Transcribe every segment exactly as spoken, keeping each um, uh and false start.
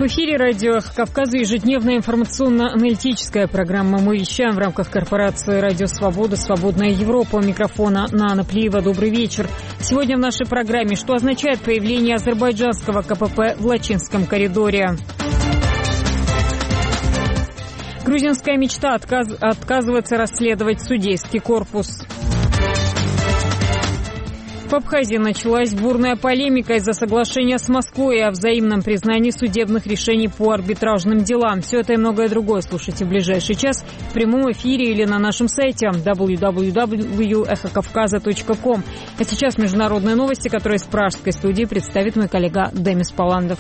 В эфире радио «Эхо Кавказа» ежедневная информационно-аналитическая программа. Мы вещаем в рамках корпорации «Радио Свобода», «Свободная Европа». У микрофона Нана Плиева. Добрый вечер. Сегодня в нашей программе: что означает появление азербайджанского КПП в Лачинском коридоре? Грузинская мечта отказ... отказывается расследовать судейский корпус. В Абхазии началась бурная полемика из-за соглашения с Москвой о взаимном признании судебных решений по арбитражным делам. Все это и многое другое слушайте в ближайший час в прямом эфире или на нашем сайте дабл ю дабл ю дабл ю точка эхо кавказа точка ком. А сейчас международные новости, которые из пражской студии представит мой коллега Демис Паландов.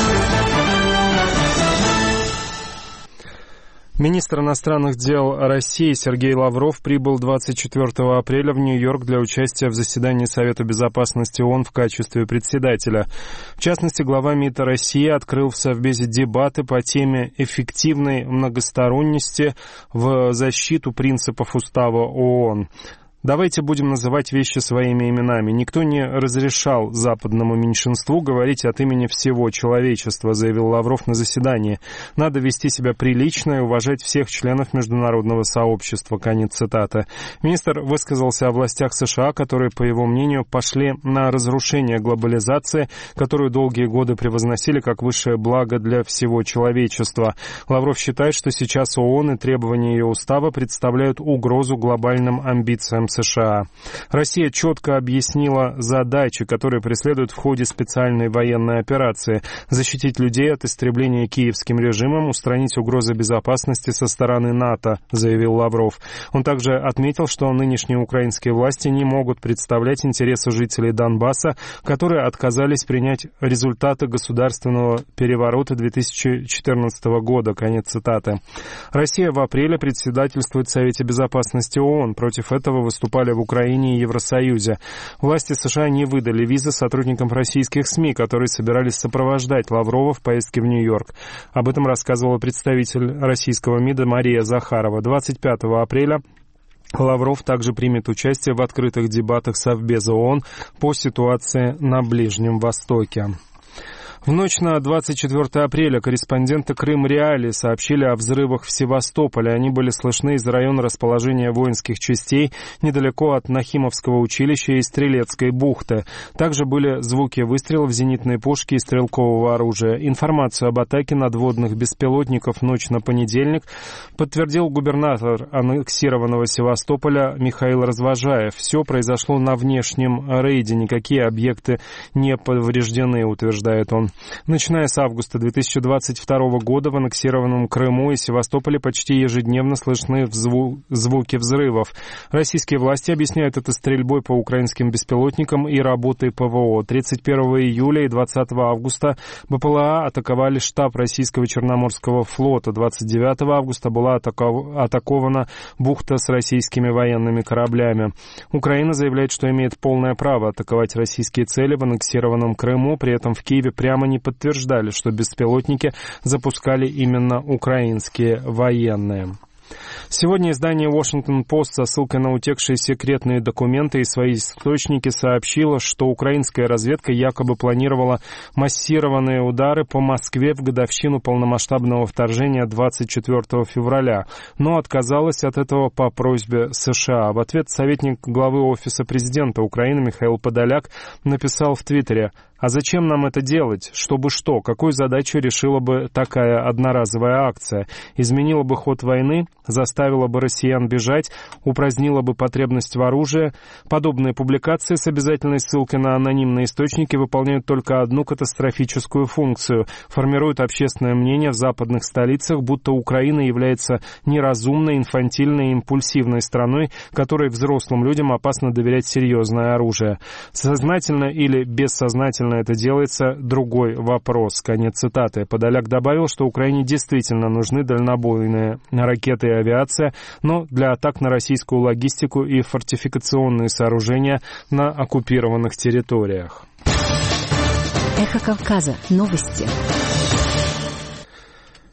Министр иностранных дел России Сергей Лавров прибыл двадцать четвёртого апреля в Нью-Йорк для участия в заседании Совета безопасности ООН в качестве председателя. В частности, глава МИД России открыл в Совбезе дебаты по теме эффективной многосторонности в защиту принципов Устава ООН. Давайте будем называть вещи своими именами. Никто не разрешал западному меньшинству говорить от имени всего человечества, заявил Лавров на заседании. Надо вести себя прилично и уважать всех членов международного сообщества. Конец цитаты. Министр высказался о властях США, которые, по его мнению, пошли на разрушение глобализации, которую долгие годы превозносили как высшее благо для всего человечества. Лавров считает, что сейчас ООН и требования ее устава представляют угрозу глобальным амбициям США. Россия четко объяснила задачи, которые преследуют в ходе специальной военной операции: защитить людей от истребления киевским режимом, устранить угрозы безопасности со стороны НАТО, заявил Лавров. Он также отметил, что нынешние украинские власти не могут представлять интересы жителей Донбасса, которые отказались принять результаты государственного переворота две тысячи четырнадцатого года. Конец цитаты. Россия в апреле председательствует в Совете безопасности ООН. Против этого выступает выступали в Украине и Евросоюзе. Власти США не выдали визы сотрудникам российских СМИ, которые собирались сопровождать Лаврова в поездке в Нью-Йорк. Об этом рассказывала представитель российского МИДа Мария Захарова. двадцать пятого апреля Лавров также примет участие в открытых дебатах Совбеза ООН по ситуации на Ближнем Востоке. В ночь на двадцать четвёртое апреля корреспонденты Крым-Реалии сообщили о взрывах в Севастополе. Они были слышны из района расположения воинских частей недалеко от Нахимовского училища и Стрелецкой бухты. Также были звуки выстрелов зенитной пушки и стрелкового оружия. Информацию об атаке надводных беспилотников в ночь на понедельник подтвердил губернатор аннексированного Севастополя Михаил Развожаев. Все произошло на внешнем рейде, никакие объекты не повреждены, утверждает он. Начиная с августа две тысячи двадцать второго года в аннексированном Крыму и Севастополе почти ежедневно слышны зву- звуки взрывов. Российские власти объясняют это стрельбой по украинским беспилотникам и работой ПВО. тридцать первого июля и двадцатого августа БПЛА атаковали штаб российского Черноморского флота. двадцать девятого августа была атако- атакована бухта с российскими военными кораблями. Украина заявляет, что имеет полное право атаковать российские цели в аннексированном Крыму. При этом в Киеве прямо не подтверждали, что беспилотники запускали именно украинские военные. Сегодня издание Washington Post со ссылкой на утекшие секретные документы и свои источники сообщило, что украинская разведка якобы планировала массированные удары по Москве в годовщину полномасштабного вторжения двадцать четвёртого февраля, но отказалась от этого по просьбе США. В ответ советник главы Офиса президента Украины Михаил Подоляк написал в Твиттере: «А зачем нам это делать? Чтобы что? Какую задачу решила бы такая одноразовая акция? Изменила бы ход войны? Заставила бы россиян бежать? Упразднила бы потребность в оружии?» Подобные публикации с обязательной ссылкой на анонимные источники выполняют только одну катастрофическую функцию. Формируют общественное мнение в западных столицах, будто Украина является неразумной, инфантильной и импульсивной страной, которой взрослым людям опасно доверять серьезное оружие. Сознательно или бессознательно это делается — другой вопрос. Конец цитаты. Подоляк добавил, что Украине действительно нужны дальнобойные ракеты и авиация, но для атак на российскую логистику и фортификационные сооружения на оккупированных территориях. Эхо Кавказа. Новости.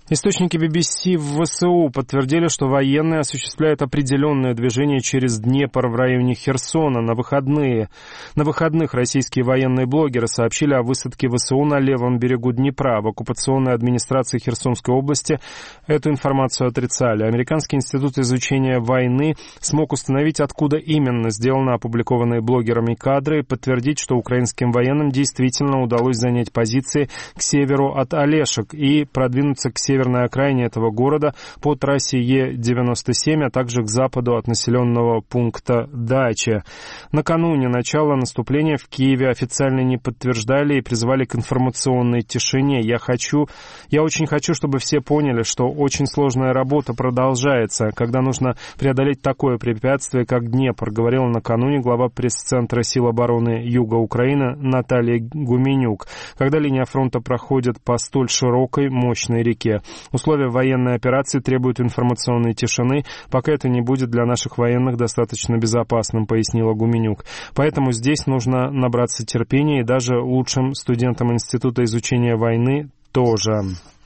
Источники би би си в ВСУ подтвердили, что военные осуществляют определенное движение через Днепр в районе Херсона. На выходные. На выходных российские военные блогеры сообщили о высадке ВСУ на левом берегу Днепра. В оккупационной администрации Херсонской области эту информацию отрицали. Американский институт изучения войны смог установить, откуда именно сделаны опубликованные блогерами кадры, и подтвердить, что украинским военным действительно удалось занять позиции к северу от Олешек и продвинуться к северу северной окраине этого города по трассе Е девяносто семь, а также к западу от населенного пункта Дача. Накануне начала наступления в Киеве официально не подтверждали и призывали к информационной тишине. Я хочу, я очень хочу, чтобы все поняли, что очень сложная работа продолжается, когда нужно преодолеть такое препятствие, как Днепр, говорила накануне глава пресс-центра сил обороны Юга Украины Наталья Гуменюк, когда линия фронта проходит по столь широкой, мощной реке. Условия военной операции требуют информационной тишины, пока это не будет для наших военных достаточно безопасным, пояснила Гуменюк. Поэтому здесь нужно набраться терпения, и даже лучшим студентам Института изучения войны тоже.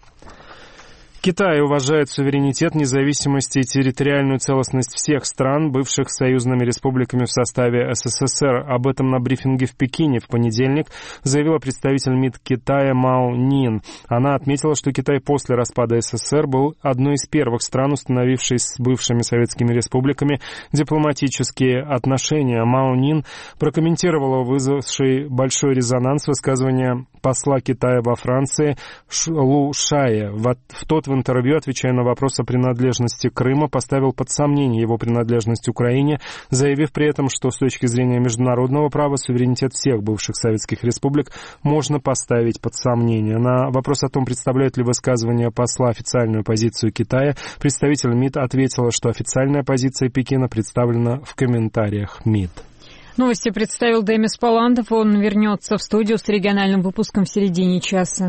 Китай уважает суверенитет, независимость и территориальную целостность всех стран, бывших союзными республиками в составе эс эс эс эр. Об этом на брифинге в Пекине в понедельник заявила представитель МИД Китая Мао Нин. Она отметила, что Китай после распада эс эс эс эр был одной из первых стран, установившей с бывшими советскими республиками дипломатические отношения. Мао Нин прокомментировала вызвавший большой резонанс высказывания посла Китая во Франции Лу Шая. В тот в интервью, отвечая на вопрос о принадлежности Крыма, поставил под сомнение его принадлежность Украине, заявив при этом, что с точки зрения международного права суверенитет всех бывших советских республик можно поставить под сомнение. На вопрос о том, представляет ли высказывание посла официальную позицию Китая, представитель МИД ответила, что официальная позиция Пекина представлена в комментариях МИД. Новости представил Демис Палантов. Он вернется в студию с региональным выпуском в середине часа.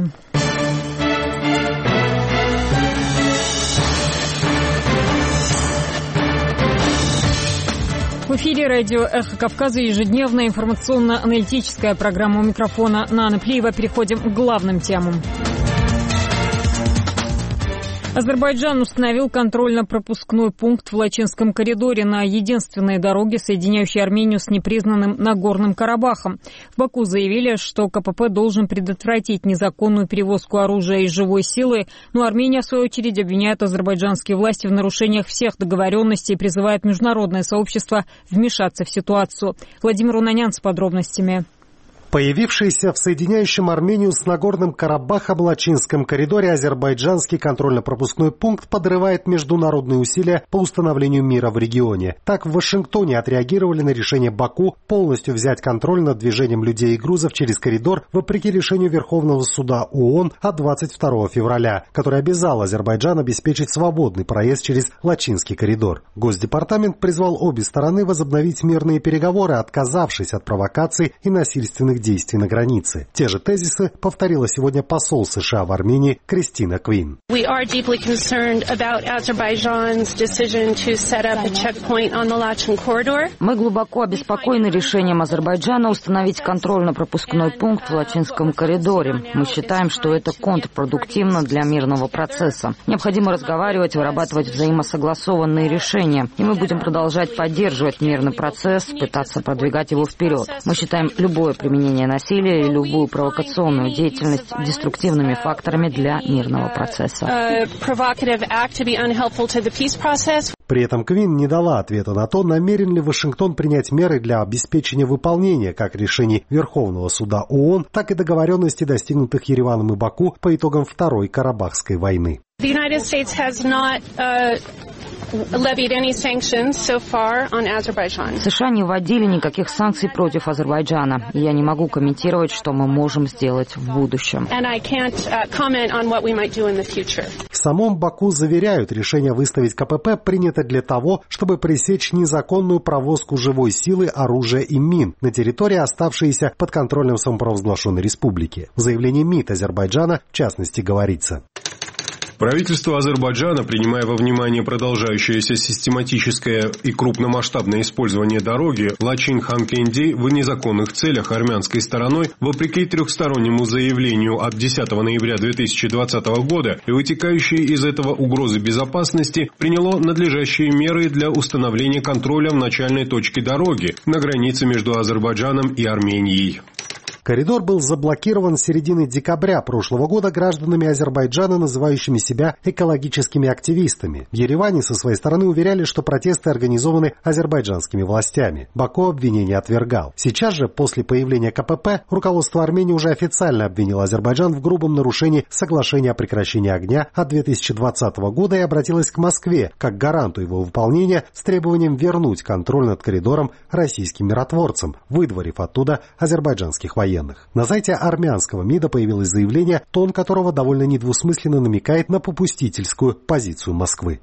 В эфире радио «Эхо Кавказа», ежедневная информационно-аналитическая программа. У микрофона Нана Плиева. Переходим к главным темам. Азербайджан установил контрольно-пропускной пункт в Лачинском коридоре на единственной дороге, соединяющей Армению с непризнанным Нагорным Карабахом. В Баку заявили, что ка пэ пэ должен предотвратить незаконную перевозку оружия и живой силы, но Армения, в свою очередь, обвиняет азербайджанские власти в нарушениях всех договоренностей и призывает международное сообщество вмешаться в ситуацию. Владимир Унанян с подробностями. Появившийся в соединяющем Армению с Нагорным Карабахом Лачинском коридоре азербайджанский контрольно-пропускной пункт подрывает международные усилия по установлению мира в регионе. Так в Вашингтоне отреагировали на решение Баку полностью взять контроль над движением людей и грузов через коридор вопреки решению Верховного суда ООН от двадцать второго февраля, который обязал Азербайджан обеспечить свободный проезд через Лачинский коридор. Госдепартамент призвал обе стороны возобновить мирные переговоры, отказавшись от провокаций и насильственных действий на границе. Те же тезисы повторила сегодня посол США в Армении Кристина Квин. Мы глубоко обеспокоены решением Азербайджана установить контрольно-пропускной пункт в Лачинском коридоре. Мы считаем, что это контрпродуктивно для мирного процесса. Необходимо разговаривать, вырабатывать взаимосогласованные решения, и мы будем продолжать поддерживать мирный процесс, пытаться продвигать его вперед. Мы считаем любое применение насилия и любую провокационную деятельность деструктивными факторами для мирного процесса. При этом Квин не дала ответа на то, намерен ли Вашингтон принять меры для обеспечения выполнения как решений Верховного суда ООН, так и договоренностей, достигнутых Ереваном и Баку по итогам Второй Карабахской войны. США не вводили никаких санкций против Азербайджана. Я не могу комментировать, что мы можем сделать в будущем. В самом Баку заверяют, решение выставить ка пэ пэ принято для того, чтобы пресечь незаконную провозку живой силы, оружия и мин на территории, оставшиеся под контролем самопровозглашенной республики. В заявлении МИД Азербайджана, в частности, говорится: Правительство Азербайджана, принимая во внимание продолжающееся систематическое и крупномасштабное использование дороги Лачин-Ханкенди в незаконных целях армянской стороной, вопреки трехстороннему заявлению от десятого ноября две тысячи двадцатого года и вытекающие из этого угрозы безопасности, приняло надлежащие меры для установления контроля в начальной точке дороги на границе между Азербайджаном и Арменией. Коридор был заблокирован с середины декабря прошлого года гражданами Азербайджана, называющими себя экологическими активистами. В Ереване со своей стороны уверяли, что протесты организованы азербайджанскими властями. Баку обвинение отвергал. Сейчас же, после появления ка пэ пэ, руководство Армении уже официально обвинило Азербайджан в грубом нарушении соглашения о прекращении огня от две тысячи двадцатого года и обратилось к Москве как гаранту его выполнения с требованием вернуть контроль над коридором российским миротворцам, выдворив оттуда азербайджанских военных. На сайте армянского МИДа появилось заявление, тон которого довольно недвусмысленно намекает на попустительскую позицию Москвы.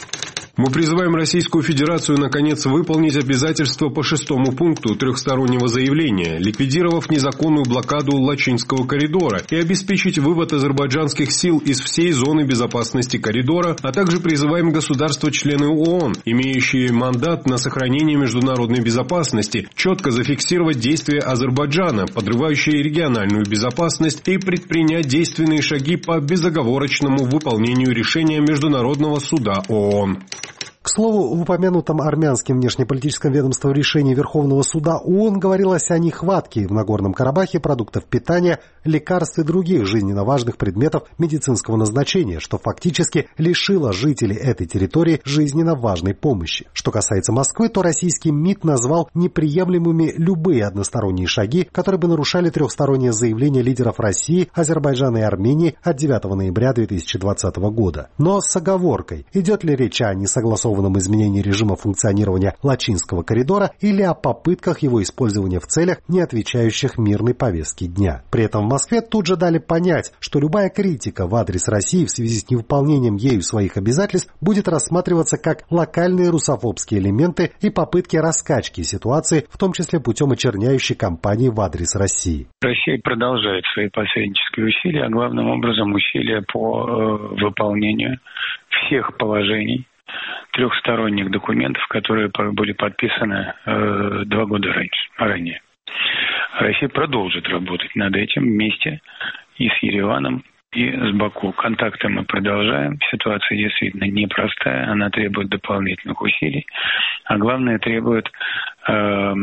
Мы призываем Российскую Федерацию наконец выполнить обязательства по шестому пункту трехстороннего заявления, ликвидировав незаконную блокаду Лачинского коридора и обеспечить вывод азербайджанских сил из всей зоны безопасности коридора, а также призываем государства-члены ООН, имеющие мандат на сохранение международной безопасности, четко зафиксировать действия Азербайджана, подрывающие региональную безопасность, и предпринять действенные шаги по безоговорочному выполнению решения Международного суда ООН. К слову, в упомянутом армянским внешнеполитическом ведомством решении Верховного суда ООН говорилось о нехватке в Нагорном Карабахе продуктов питания, лекарств и других жизненно важных предметов медицинского назначения, что фактически лишило жителей этой территории жизненно важной помощи. Что касается Москвы, то российский МИД назвал неприемлемыми любые односторонние шаги, которые бы нарушали трехстороннее заявление лидеров России, Азербайджана и Армении от девятого ноября две тысячи двадцатого года. Но с оговоркой, идет ли речь о несогласованном изменении режима функционирования Лачинского коридора или о попытках его использования в целях, не отвечающих мирной повестке дня. При этом в Москве тут же дали понять, что любая критика в адрес России в связи с невыполнением ею своих обязательств будет рассматриваться как локальные русофобские элементы и попытки раскачки ситуации, в том числе путем очерняющей кампании в адрес России. Россия продолжает свои посреднические усилия, а главным образом усилия по э, выполнению всех положений трехсторонних документов, которые были подписаны э, два года раньше, ранее. Россия продолжит работать над этим вместе и с Ереваном, и с Баку. Контакты мы продолжаем. Ситуация действительно непростая, она требует дополнительных усилий, а главное требует э,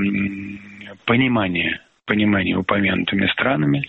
понимания, понимания упомянутыми странами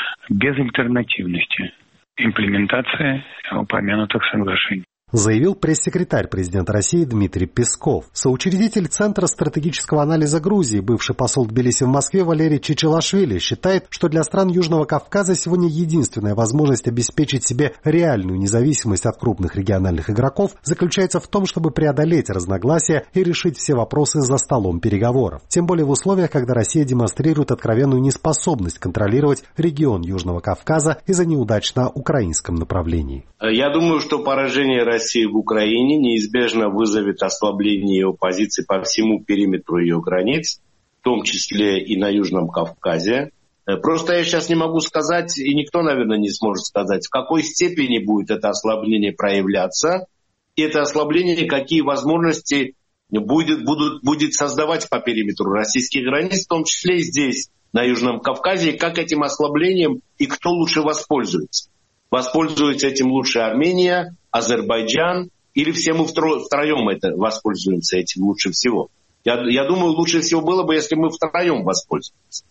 безальтернативности имплементации упомянутых соглашений, заявил пресс-секретарь президента России Дмитрий Песков. Соучредитель Центра стратегического анализа Грузии, бывший посол Тбилиси в Москве Валерий Чичилашвили, считает, что для стран Южного Кавказа сегодня единственная возможность обеспечить себе реальную независимость от крупных региональных игроков заключается в том, чтобы преодолеть разногласия и решить все вопросы за столом переговоров. Тем более в условиях, когда Россия демонстрирует откровенную неспособность контролировать регион Южного Кавказа из-за неудач на украинском направлении. Я думаю, что поражение России России в Украине неизбежно вызовет ослабление ее позиций по всему периметру ее границ, в том числе и на Южном Кавказе. Просто я сейчас не могу сказать, и никто, наверное, не сможет сказать, в какой степени будет это ослабление проявляться, и это ослабление какие возможности будет, будут, будет создавать по периметру российских границ, в том числе и здесь, на Южном Кавказе, и как этим ослаблением и кто лучше воспользуется. Воспользуется этим лучше Армения, Азербайджан, или все мы втроем это воспользуемся этим лучше всего. Я, я думаю, лучше всего было бы, если мы втроем воспользуемся.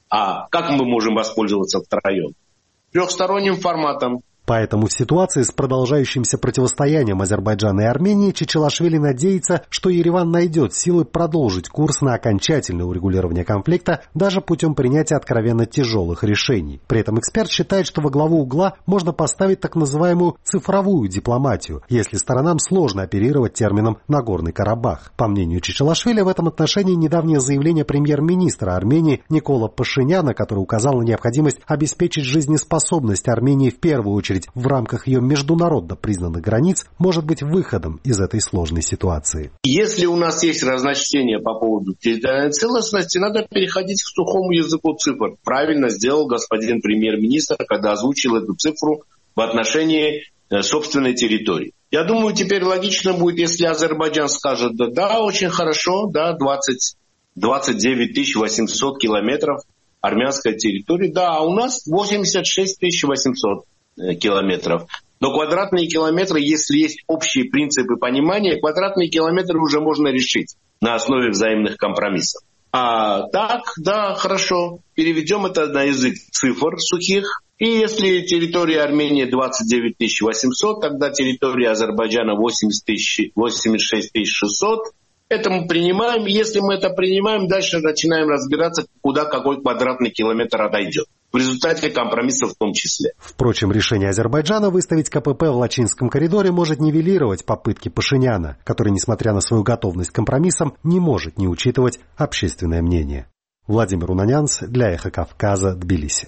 А как мы можем воспользоваться втроем? Трехсторонним форматом. Поэтому в ситуации с продолжающимся противостоянием Азербайджана и Армении Чичилашвили надеется, что Ереван найдет силы продолжить курс на окончательное урегулирование конфликта даже путем принятия откровенно тяжелых решений. При этом эксперт считает, что во главу угла можно поставить так называемую цифровую дипломатию, если сторонам сложно оперировать термином «Нагорный Карабах». По мнению Чичилашвили, в этом отношении недавнее заявление премьер-министра Армении Никола Пашиняна, который указал на необходимость обеспечить жизнеспособность Армении в первую очередь в рамках ее международно признанных границ, может быть выходом из этой сложной ситуации. Если у нас есть разночтения по поводу территориальной целостности, надо переходить к сухому языку цифр. Правильно сделал господин премьер-министр, когда озвучил эту цифру в отношении собственной территории. Я думаю, теперь логично будет, если Азербайджан скажет, да, да очень хорошо, да, двадцать, двадцать девять тысяч восемьсот километров армянской территории, да, а у нас восемьдесят шесть тысяч восемьсот километров. Но квадратные километры, если есть общие принципы понимания, квадратные километры уже можно решить на основе взаимных компромиссов. А так, да, хорошо, переведем это на язык цифр сухих. И если территория Армении двадцать девять тысяч восемьсот, тогда территория Азербайджана восемьдесят шесть тысяч шестьсот. Это мы принимаем. Если мы это принимаем, дальше начинаем разбираться, куда какой квадратный километр отойдет. В результате компромиссов в том числе. Впрочем, решение Азербайджана выставить КПП в Лачинском коридоре может нивелировать попытки Пашиняна, который, несмотря на свою готовность к компромиссам, не может не учитывать общественное мнение. Владимир Унанянц для Эхо Кавказа, Тбилиси.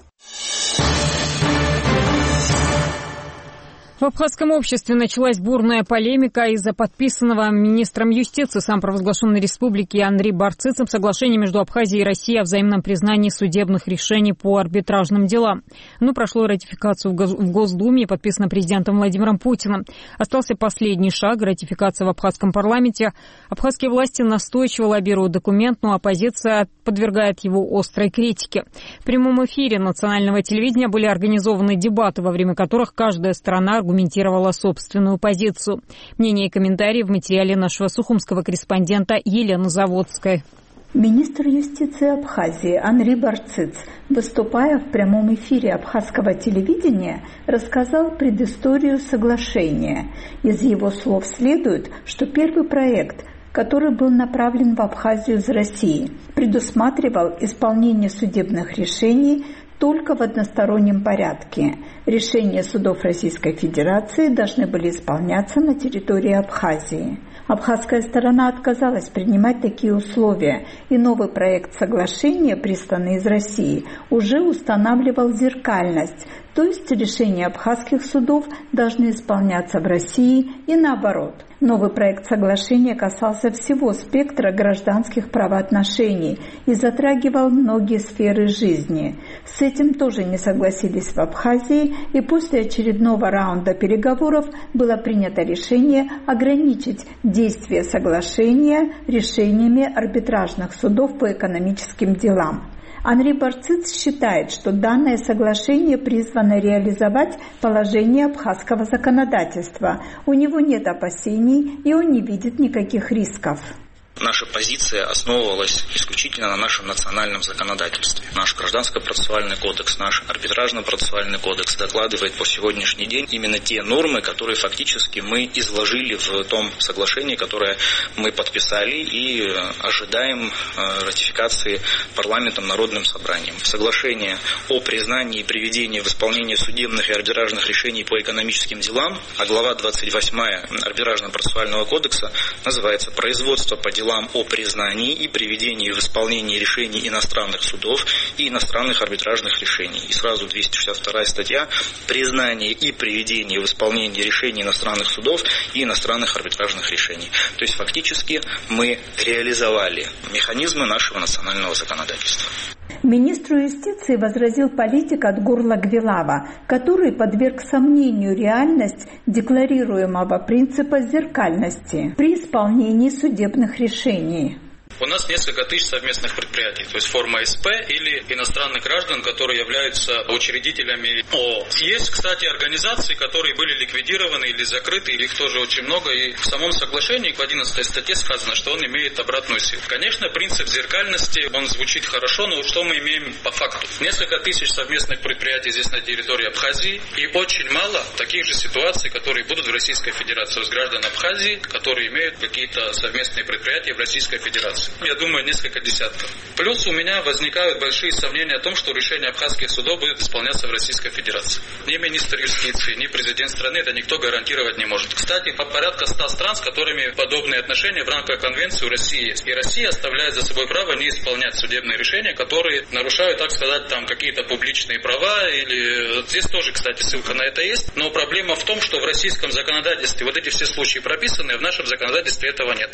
В абхазском обществе началась бурная полемика из-за подписанного министром юстиции самопровозглашенной республики Анри Барцицем соглашения между Абхазией и Россией о взаимном признании судебных решений по арбитражным делам. Оно прошло ратификацию в Госдуме и подписано президентом Владимиром Путиным. Остался последний шаг – ратификация в абхазском парламенте. Абхазские власти настойчиво лоббируют документ, но оппозиция подвергает его острой критике. В прямом эфире национального телевидения были организованы дебаты, во время которых каждая сторона аргументировала собственную позицию. Мнения и комментарии в материале нашего сухумского корреспондента Елены Заводской. Министр юстиции Абхазии Анри Барциц, выступая в прямом эфире абхазского телевидения, рассказал предысторию соглашения. Из его слов следует, что первый проект, который был направлен в Абхазию из России, предусматривал исполнение судебных решений только в одностороннем порядке. Решения судов Российской Федерации должны были исполняться на территории Абхазии. Абхазская сторона отказалась принимать такие условия, и новый проект соглашения, присланный из России, уже устанавливал зеркальность, то есть решения абхазских судов должны исполняться в России и наоборот. Новый проект соглашения касался всего спектра гражданских правоотношений и затрагивал многие сферы жизни. С этим тоже не согласились в Абхазии, и после очередного раунда переговоров было принято решение ограничить действие соглашения решениями арбитражных судов по экономическим делам. Анри Барциц считает, что данное соглашение призвано реализовать положение абхазского законодательства. У него нет опасений, и он не видит никаких рисков. Наша позиция основывалась исключительно на нашем национальном законодательстве. Наш гражданско-процессуальный кодекс, наш арбитражно-процессуальный кодекс докладывает по сегодняшний день именно те нормы, которые фактически мы изложили в том соглашении, которое мы подписали и ожидаем ратификации парламентом, народным собранием. Соглашение о признании и приведении в исполнение судебных и арбитражных решений по экономическим делам, а глава двадцать восьмая арбитражно-процессуального кодекса называется «Производство по делам о признании и приведении в исполнение решений иностранных судов и иностранных арбитражных решений». И сразу двести шестьдесят вторая статья «Признание и приведение в исполнение решений иностранных судов и иностранных арбитражных решений». То есть фактически мы реализовали механизмы нашего национального законодательства. Министру юстиции возразил политик от горла Гвилава, который подверг сомнению реальность декларируемого принципа зеркальности при исполнении судебных решений. У нас несколько тысяч совместных предприятий, то есть форма СП или иностранных граждан, которые являются учредителями ООО. Есть, кстати, организации, которые были ликвидированы или закрыты, их тоже очень много, и в самом соглашении в одиннадцатой статье сказано, что он имеет обратную силу. Конечно, принцип зеркальности, он звучит хорошо, но что мы имеем по факту? Несколько тысяч совместных предприятий здесь на территории Абхазии, и очень мало таких же ситуаций, которые будут в Российской Федерации, с граждан Абхазии, которые имеют какие-то совместные предприятия в Российской Федерации. Я думаю, несколько десятков. Плюс у меня возникают большие сомнения о том, что решение абхазских судов будет исполняться в Российской Федерации. Ни министр юстиции, ни президент страны это никто гарантировать не может. Кстати, по порядка ста стран, с которыми подобные отношения в рамках конвенции у России есть. И Россия оставляет за собой право не исполнять судебные решения, которые нарушают, так сказать, там какие-то публичные права. Или здесь тоже, кстати, ссылка на это есть. Но проблема в том, что в российском законодательстве вот эти все случаи прописаны, а в нашем законодательстве этого нет.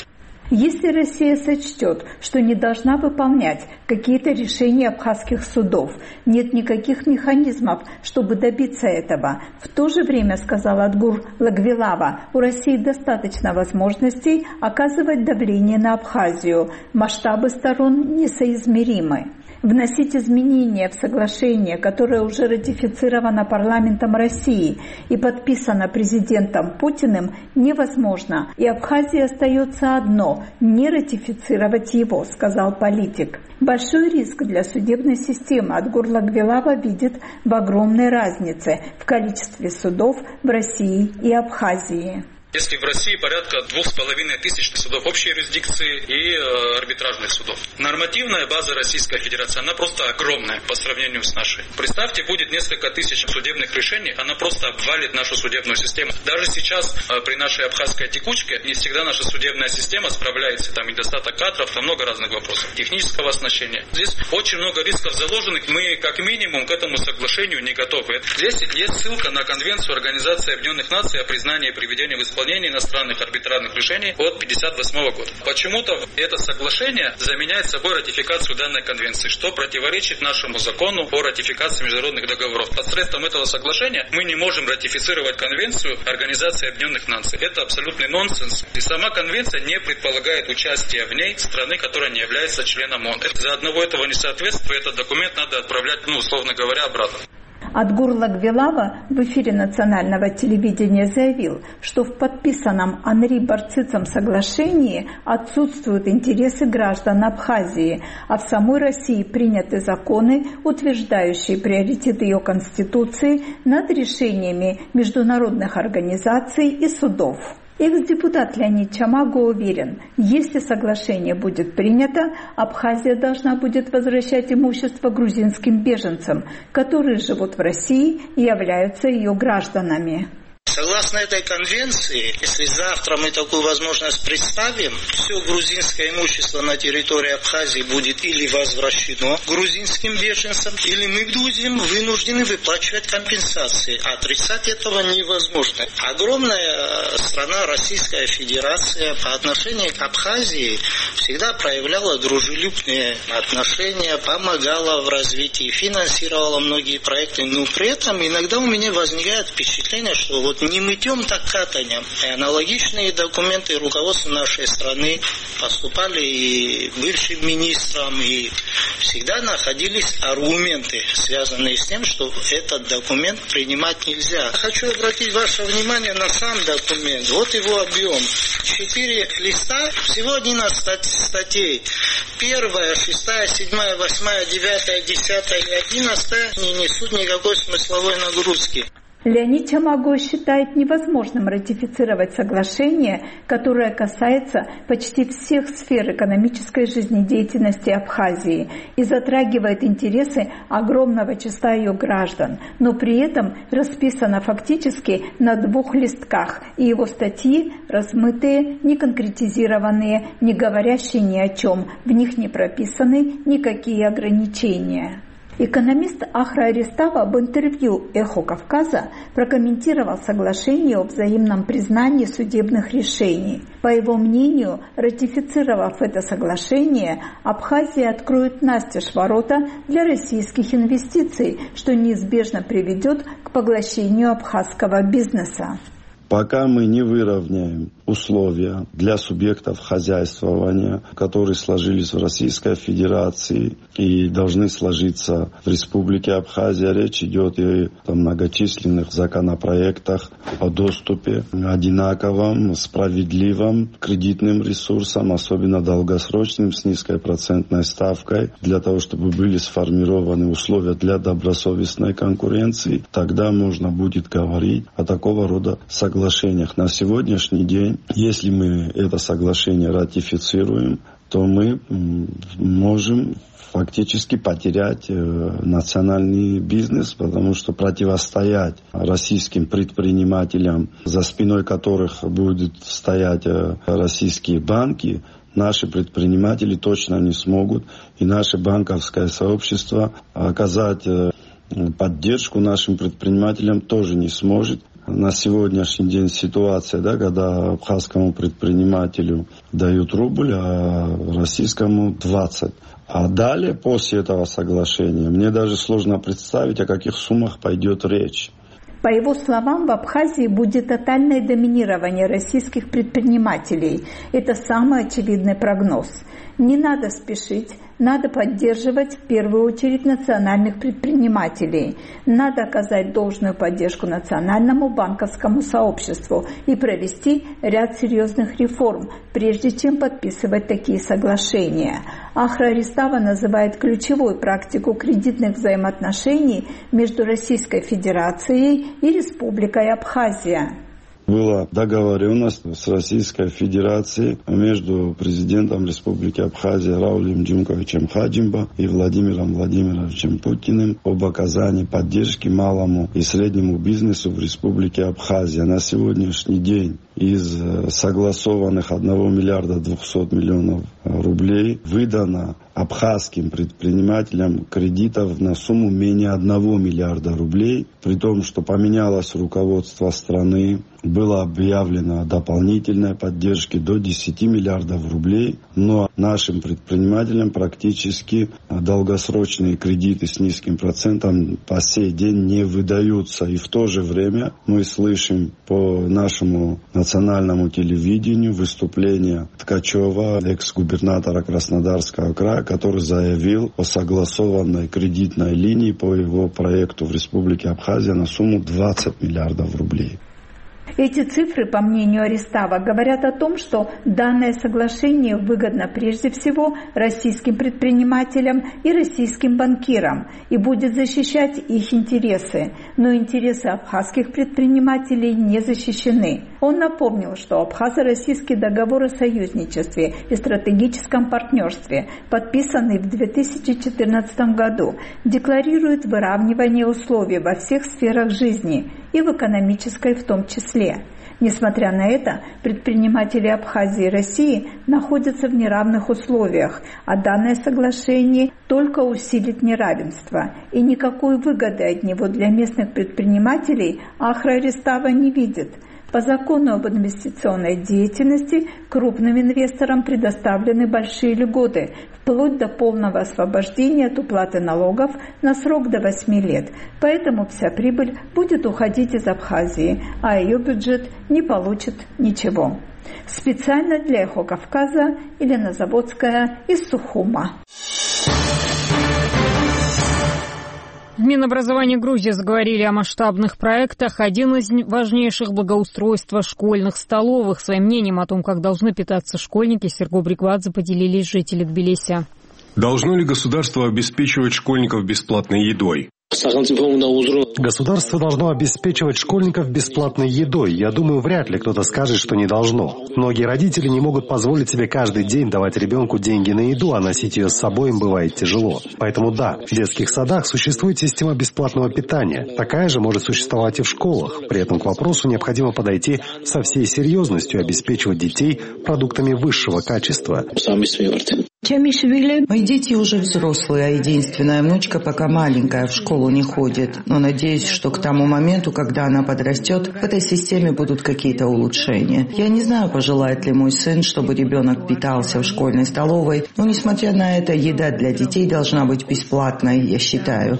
Если Россия сочтет, что не должна выполнять какие-то решения абхазских судов, нет никаких механизмов, чтобы добиться этого. В то же время, сказал Адгур Лагвилава, у России достаточно возможностей оказывать давление на Абхазию. Масштабы сторон несоизмеримы. Вносить изменения в соглашение, которое уже ратифицировано парламентом России и подписано президентом Путиным, невозможно. И Абхазии остается одно – не ратифицировать его, сказал политик. Большой риск для судебной системы Адгур Лагвилава видит в огромной разнице в количестве судов в России и Абхазии. Если в России порядка двух с половиной тысяч судов общей юрисдикции и э, арбитражных судов. Нормативная база Российской Федерации, она просто огромная по сравнению с нашей. Представьте, будет несколько тысяч судебных решений, она просто обвалит нашу судебную систему. Даже сейчас э, при нашей абхазской текучке не всегда наша судебная система справляется. Там недостаток кадров, там много разных вопросов. Технического оснащения. Здесь очень много рисков заложенных. Мы как минимум к этому соглашению не готовы. Здесь есть ссылка на Конвенцию Организации Объединенных Наций о признании и приведении в исполнение иностранных арбитражных решений от пятьдесят восьмого года. Почему-то это соглашение заменяет собой ратификацию данной конвенции, что противоречит нашему закону о ратификации международных договоров. Посредством этого соглашения мы не можем ратифицировать конвенцию Организации Объединенных Наций. Это абсолютный нонсенс. И сама конвенция не предполагает участие в ней страны, которая не является членом ООН. За одного этого несоответствия этот документ надо отправлять, ну, условно говоря, обратно. Адгур Лагвилава в эфире национального телевидения заявил, что в подписанном Анри Барцицем соглашении отсутствуют интересы граждан Абхазии, а в самой России приняты законы, утверждающие приоритет ее конституции над решениями международных организаций и судов. Экс-депутат Леонид Чамаго уверен, если соглашение будет принято, Абхазия должна будет возвращать имущество грузинским беженцам, которые живут в России и являются ее гражданами. Согласно этой конвенции, если завтра мы такую возможность представим, все грузинское имущество на территории Абхазии будет или возвращено грузинским беженцам, или мы будем вынуждены выплачивать компенсации. А отрицать этого невозможно. Огромная страна, Российская Федерация, по отношению к Абхазии всегда проявляла дружелюбные отношения, помогала в развитии, финансировала многие проекты. Но при этом иногда у меня возникает впечатление, что вот не мытьем, так катанием. И аналогичные документы руководства нашей страны поступали и бывшим министрам, и всегда находились аргументы, связанные с тем, что этот документ принимать нельзя. Хочу обратить ваше внимание на сам документ. Вот его объем. Четыре листа, всего одиннадцать статей. Первая, шестая, седьмая, восьмая, девятая, десятая и одиннадцатая не несут никакой смысловой нагрузки. Леонид Чамаго считает невозможным ратифицировать соглашение, которое касается почти всех сфер экономической жизнедеятельности Абхазии и затрагивает интересы огромного числа ее граждан, но при этом расписано фактически на двух листках, и его статьи размытые, не конкретизированные, не говорящие ни о чем, в них не прописаны никакие ограничения. Экономист Ахра Аристава в интервью «Эхо Кавказа» прокомментировал соглашение о взаимном признании судебных решений. По его мнению, ратифицировав это соглашение, Абхазия откроет настежь ворота для российских инвестиций, что неизбежно приведет к поглощению абхазского бизнеса. Пока мы не выровняем условия для субъектов хозяйствования, которые сложились в Российской Федерации и должны сложиться в Республике Абхазия, речь идет и о многочисленных законопроектах о доступе одинаковым, справедливым кредитным ресурсам, особенно долгосрочным, с низкой процентной ставкой, для того, чтобы были сформированы условия для добросовестной конкуренции, тогда можно будет говорить о такого рода соглашениях. На сегодняшний день, если мы это соглашение ратифицируем, то мы можем фактически потерять национальный бизнес, потому что противостоять российским предпринимателям, за спиной которых будут стоять российские банки, наши предприниматели точно не смогут, и наше банковское сообщество оказать поддержку нашим предпринимателям тоже не сможет. на сегодняшний день ситуация, да, когда абхазскому предпринимателю дают рубль, а российскому двадцать. А далее, после этого соглашения, мне даже сложно представить, о каких суммах пойдет речь. По его словам, в Абхазии будет тотальное доминирование российских предпринимателей. Это самый очевидный прогноз. Не надо спешить, надо поддерживать в первую очередь национальных предпринимателей. Надо оказать должную поддержку национальному банковскому сообществу и провести ряд серьезных реформ, прежде чем подписывать такие соглашения. Ахра Аристава называет ключевой практику кредитных взаимоотношений между Российской Федерацией и Республикой Абхазия. Была договоренность с Российской Федерацией между президентом Республики Абхазия Раулем Джумковичем Хаджимба и Владимиром Владимировичем Путиным об оказании поддержки малому и среднему бизнесу в Республике Абхазия. На сегодняшний день из согласованных одного миллиарда двухсот миллионов рублей выдано абхазским предпринимателям кредитов на сумму менее одного миллиарда рублей, при том, что поменялось руководство страны, было объявлено о дополнительной поддержке до десяти миллиардов рублей, но нашим предпринимателям практически долгосрочные кредиты с низким процентом по сей день не выдаются. И в то же время мы слышим по нашему национальному телевидению выступление Ткачева, экс-губернатора Краснодарского края, который заявил о согласованной кредитной линии по его проекту в Республике Абхазия на сумму двадцать миллиардов рублей. Эти цифры, по мнению Аристава, говорят о том, что данное соглашение выгодно прежде всего российским предпринимателям и российским банкирам и будет защищать их интересы, но интересы абхазских предпринимателей не защищены. Он напомнил, что абхазо-российский договор о союзничестве и стратегическом партнерстве, подписанный в две тысячи четырнадцатом году, декларирует выравнивание условий во всех сферах жизни и в экономической в том числе. Несмотря на это, предприниматели Абхазии и России находятся в неравных условиях, а данное соглашение только усилит неравенство, и никакой выгоды от него для местных предпринимателей Ахра Аристава не видит. По закону об инвестиционной деятельности крупным инвесторам предоставлены большие льготы, вплоть до полного освобождения от уплаты налогов на срок до восьми лет. Поэтому вся прибыль будет уходить из Абхазии, а ее бюджет не получит ничего. Специально для «Эхо Кавказа» Елена Заводская из Сухума. В Минобразования Грузии заговорили о масштабных проектах. Один из важнейших – благоустройство школьных столовых. Своим мнением о том, как должны питаться школьники, Серго Бригвадзе поделились жители Тбилиси. Должно ли государство обеспечивать школьников бесплатной едой? Государство должно обеспечивать школьников бесплатной едой. Я думаю, вряд ли кто-то скажет, что не должно. Многие родители не могут позволить себе каждый день давать ребенку деньги на еду, а носить ее с собой им бывает тяжело. Поэтому да, в детских садах существует система бесплатного питания. Такая же может существовать и в школах. При этом к вопросу необходимо подойти со всей серьезностью и обеспечивать детей продуктами высшего качества. Мои дети уже взрослые, а единственная внучка пока маленькая, в школу не ходит. Но надеюсь, что к тому моменту, когда она подрастет, в этой системе будут какие-то улучшения. Я не знаю, пожелает ли мой сын, чтобы ребенок питался в школьной столовой, но, несмотря на это, еда для детей должна быть бесплатной, я считаю.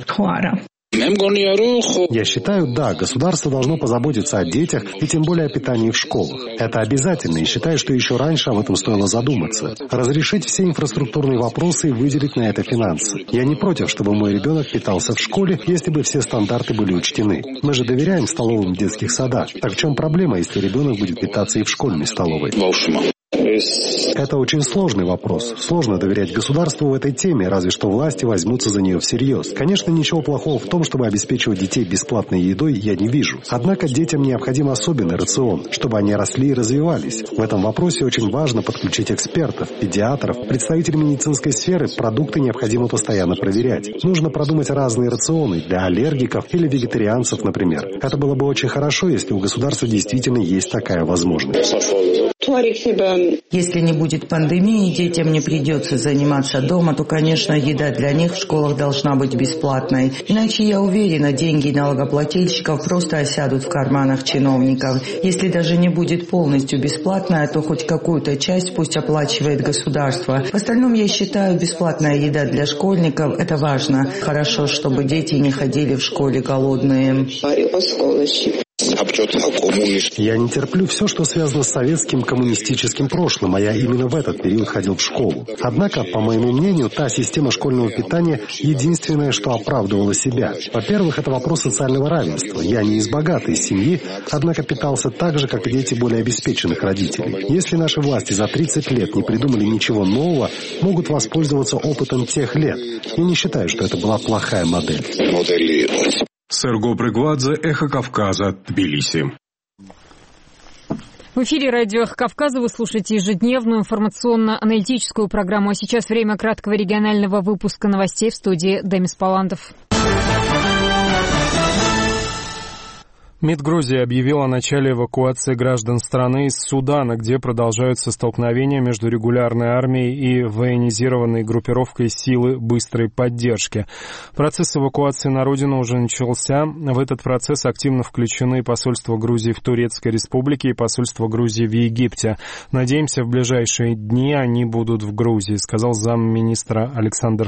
Я считаю, да, государство должно позаботиться о детях и тем более о питании в школах. Это обязательно, и считаю, что еще раньше об этом стоило задуматься. Разрешить все инфраструктурные вопросы и выделить на это финансы. Я не против, чтобы мой ребенок питался в школе, если бы все стандарты были учтены. Мы же доверяем столовым в детских садах. Так в чем проблема, если ребенок будет питаться и в школьной столовой? Это очень сложный вопрос. Сложно доверять государству в этой теме, разве что власти возьмутся за нее всерьез. Конечно, ничего плохого в том, чтобы обеспечивать детей бесплатной едой, я не вижу. Однако детям необходим особенный рацион, чтобы они росли и развивались. В этом вопросе очень важно подключить экспертов, педиатров, представителей медицинской сферы. Продукты необходимо постоянно проверять. Нужно продумать разные рационы для аллергиков или вегетарианцев, например. Это было бы очень хорошо, если у государства действительно есть такая возможность. Если не будет пандемии, детям не придется заниматься дома, то, конечно, еда для них в школах должна быть бесплатной. Иначе, я уверена, деньги налогоплательщиков просто осядут в карманах чиновников. Если даже не будет полностью бесплатная, то хоть какую-то часть пусть оплачивает государство. В остальном, я считаю, бесплатная еда для школьников – это важно. Хорошо, чтобы дети не ходили в школе голодные. Я не терплю все, что связано с советским коммунистическим прошлым, а я именно в этот период ходил в школу. Однако, по моему мнению, та система школьного питания единственное, что оправдывала себя. Во-первых, это вопрос социального равенства. Я не из богатой семьи, однако питался так же, как и дети более обеспеченных родителей. Если наши власти за тридцать лет не придумали ничего нового, могут воспользоваться опытом тех лет. Я не считаю, что это была плохая модель. Серго Брыгвадзе, Эхо Кавказа, Тбилиси. В эфире радио «Эхо Кавказа» вы слушаете ежедневную информационно-аналитическую программу. А сейчас время краткого регионального выпуска новостей в студии Демис Паландов. МИД Грузии объявил о начале эвакуации граждан страны из Судана, где продолжаются столкновения между регулярной армией и военизированной группировкой силы быстрой поддержки. Процесс эвакуации на родину уже начался. В этот процесс активно включены посольство Грузии в Турецкой Республике и посольство Грузии в Египте. Надеемся, в ближайшие дни они будут в Грузии, сказал замминистра Александр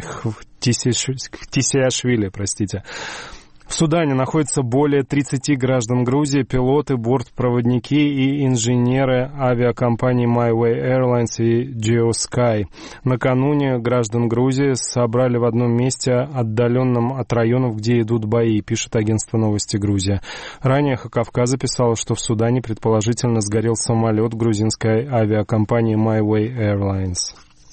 Тисиашвили, простите. В Судане находится более тридцати граждан Грузии, пилоты, бортпроводники и инженеры авиакомпаний MyWay Airlines и GeoSky. Накануне граждан Грузии собрали в одном месте, отдаленном от районов, где идут бои, пишет агентство «Новости Грузия». Ранее «Эхо Кавказа» писало, что в Судане предположительно сгорел самолет грузинской авиакомпании MyWay Airlines.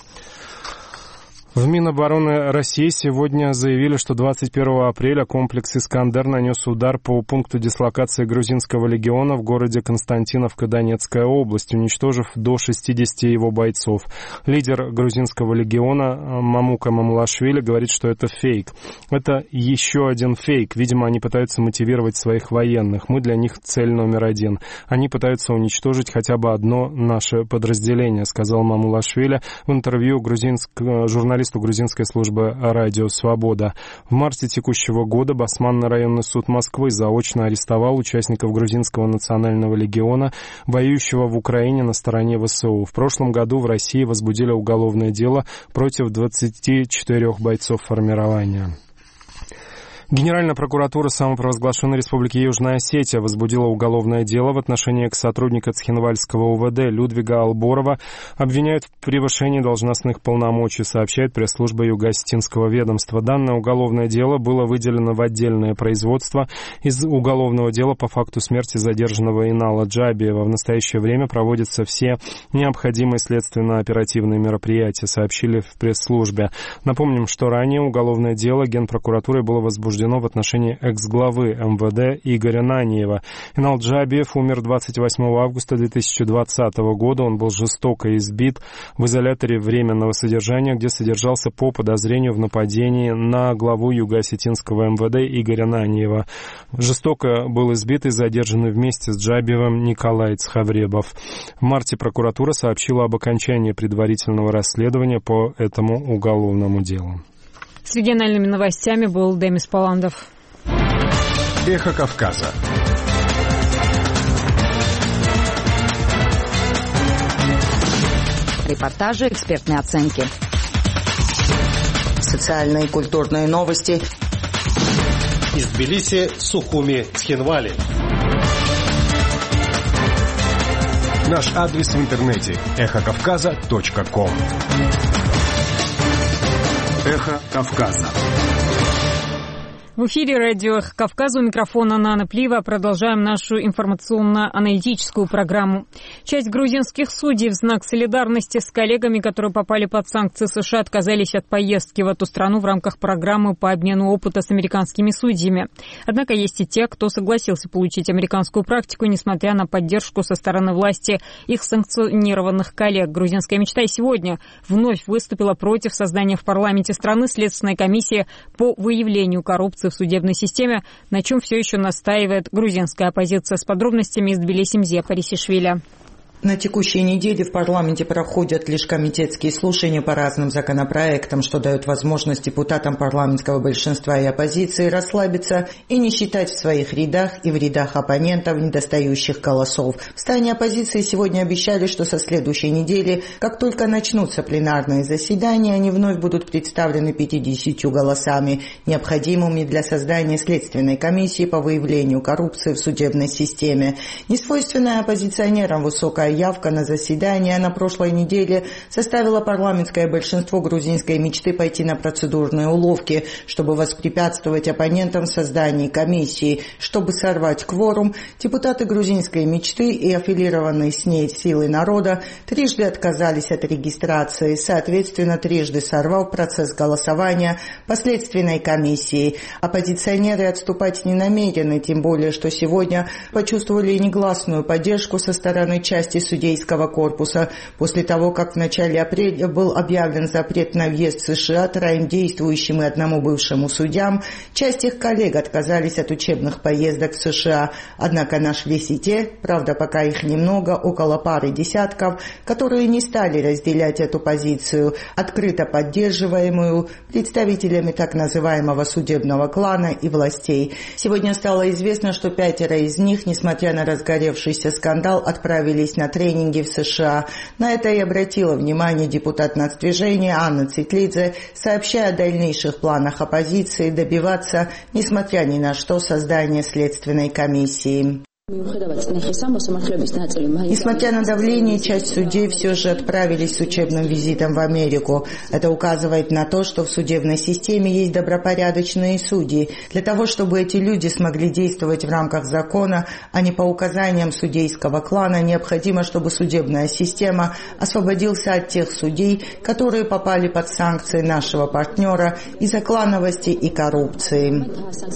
В Минобороны России сегодня заявили, что двадцать первого апреля комплекс «Искандер» нанес удар по пункту дислокации грузинского легиона в городе Константиновка, Донецкая область, уничтожив до шестидесяти его бойцов. Лидер грузинского легиона Мамука Мамулашвили говорит, что это фейк. Это еще один фейк. Видимо, они пытаются мотивировать своих военных. Мы для них цель номер один. Они пытаются уничтожить хотя бы одно наше подразделение, сказал Мамулашвили в интервью грузинскому журналисту грузинской службы «Радио Свобода». В марте текущего года Басманный районный суд Москвы заочно арестовал участников грузинского национального легиона, воюющего в Украине на стороне ВСУ. В прошлом году в России возбудили уголовное дело против двадцати четырёх бойцов формирования. Генеральная прокуратура самопровозглашенной Республики Южная Осетия возбудила уголовное дело в отношении экс-сотрудника Цхинвальского УВД Людвига Алборова. Обвиняют в превышении должностных полномочий, сообщает пресс-служба Юго-Осетинского ведомства. Данное уголовное дело было выделено в отдельное производство из уголовного дела по факту смерти задержанного Инала Джабиева. В настоящее время проводятся все необходимые следственно-оперативные мероприятия, сообщили в пресс-службе. Напомним, что ранее уголовное дело Генпрокуратурой было возбуждено в отношении экс-главы МВД Игоря Наниева. Инал Джабиев умер двадцать восьмого августа две тысячи двадцатого года. Он был жестоко избит в изоляторе временного содержания, где содержался по подозрению в нападении на главу Юго-Осетинского МВД Игоря Наниева. Жестоко был избит и задержан вместе с Джабиевым Николай Цхавребов. В марте прокуратура сообщила об окончании предварительного расследования по этому уголовному делу. С региональными новостями был Демис Паландов. Эхо Кавказа. Репортажи, экспертные оценки. Социальные и культурные новости. Из Тбилиси, Сухуми, Цхинвали. Наш адрес в интернете эхо кавказа точка ком. Эхо Кавказа. В эфире радио «Эхо Кавказа», у микрофона Нана Плива. Продолжаем нашу информационно-аналитическую программу. Часть грузинских судей в знак солидарности с коллегами, которые попали под санкции США, отказались от поездки в эту страну в рамках программы по обмену опыта с американскими судьями. Однако есть и те, кто согласился получить американскую практику, несмотря на поддержку со стороны власти их санкционированных коллег. Грузинская мечта и сегодня вновь выступила против создания в парламенте страны Следственной комиссии по выявлению коррупции в судебной системе, на чем все еще настаивает грузинская оппозиция. С подробностями из Тбилиси Мзия Парисишвили. На текущей неделе в парламенте проходят лишь комитетские слушания по разным законопроектам, что дает возможность депутатам парламентского большинства и оппозиции расслабиться и не считать в своих рядах и в рядах оппонентов недостающих голосов. В стане оппозиции сегодня обещали, что со следующей недели, как только начнутся пленарные заседания, они вновь будут представлены пятьюдесятью голосами, необходимыми для создания следственной комиссии по выявлению коррупции в судебной системе. Несвойственная оппозиционерам высокая явка на заседание на прошлой неделе заставила парламентское большинство грузинской мечты пойти на процедурные уловки, чтобы воспрепятствовать оппонентам в создании комиссии. Чтобы сорвать кворум, депутаты грузинской мечты и аффилированные с ней силы народа трижды отказались от регистрации, соответственно, трижды сорвав процесс голосования по следственной комиссии. Оппозиционеры отступать не намерены, тем более, что сегодня почувствовали негласную поддержку со стороны части судейского корпуса после того, как в начале апреля был объявлен запрет на въезд в США троим действующим и одному бывшему судьям. Часть их коллег отказались от учебных поездок в США, однако нашлись и те, правда пока их немного, около пары десятков, которые не стали разделять эту позицию, открыто поддерживаемую представителями так называемого судебного клана и властей. Сегодня стало известно, что пятеро из них, несмотря на разгоревшийся скандал, отправились на тренинги в США. На это и обратила внимание депутат нацдвижения Анна Цитлидзе, сообщая о дальнейших планах оппозиции добиваться, несмотря ни на что, создания следственной комиссии. Несмотря на давление, часть судей все же отправились с учебным визитом в Америку. Это указывает на то, что в судебной системе есть добропорядочные судьи. Для того, чтобы эти люди смогли действовать в рамках закона, а не по указаниям судейского клана, необходимо, чтобы судебная система освободился от тех судей, которые попали под санкции нашего партнера из-за клановости и коррупции.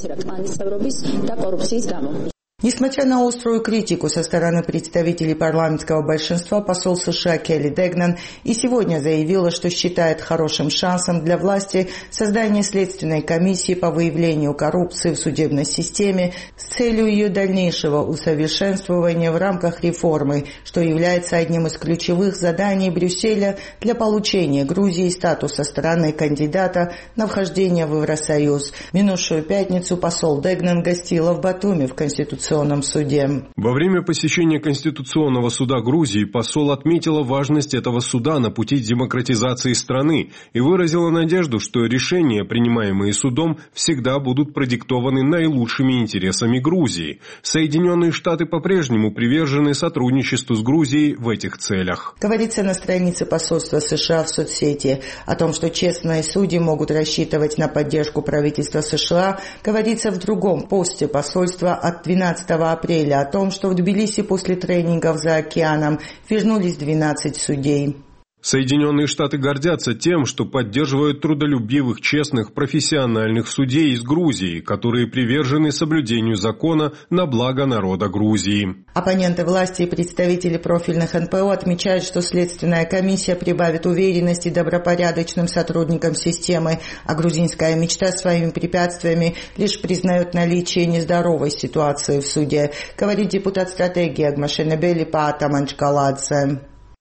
Несмотря на острую критику со стороны представителей парламентского большинства, посол США Келли Дегнан и сегодня заявила, что считает хорошим шансом для власти создание следственной комиссии по выявлению коррупции в судебной системе с целью ее дальнейшего усовершенствования в рамках реформы, что является одним из ключевых заданий Брюсселя для получения Грузии статуса страны-кандидата на вхождение в Евросоюз. В минувшую пятницу посол Дегнан гостила в Батуми в Конституционном суде. Во время посещения Конституционного суда Грузии посол отметила важность этого суда на пути демократизации страны и выразила надежду, что решения, принимаемые судом, всегда будут продиктованы наилучшими интересами Грузии. Соединенные Штаты по-прежнему привержены сотрудничеству с Грузией в этих целях. Говорится на странице посольства США в соцсети о том, что честные судьи могут рассчитывать на поддержку правительства США. Говорится в другом посте посольства от двенадцатого апреля о том, что в Тбилиси после тренингов за океаном вернулись двенадцать судей. Соединенные Штаты гордятся тем, что поддерживают трудолюбивых, честных, профессиональных судей из Грузии, которые привержены соблюдению закона на благо народа Грузии. Оппоненты власти и представители профильных эн пэ о отмечают, что следственная комиссия прибавит уверенности добропорядочным сотрудникам системы, а грузинская мечта своими препятствиями лишь признает наличие нездоровой ситуации в суде, говорит депутат стратегии Агмашенебели Паата Манчкаладзе.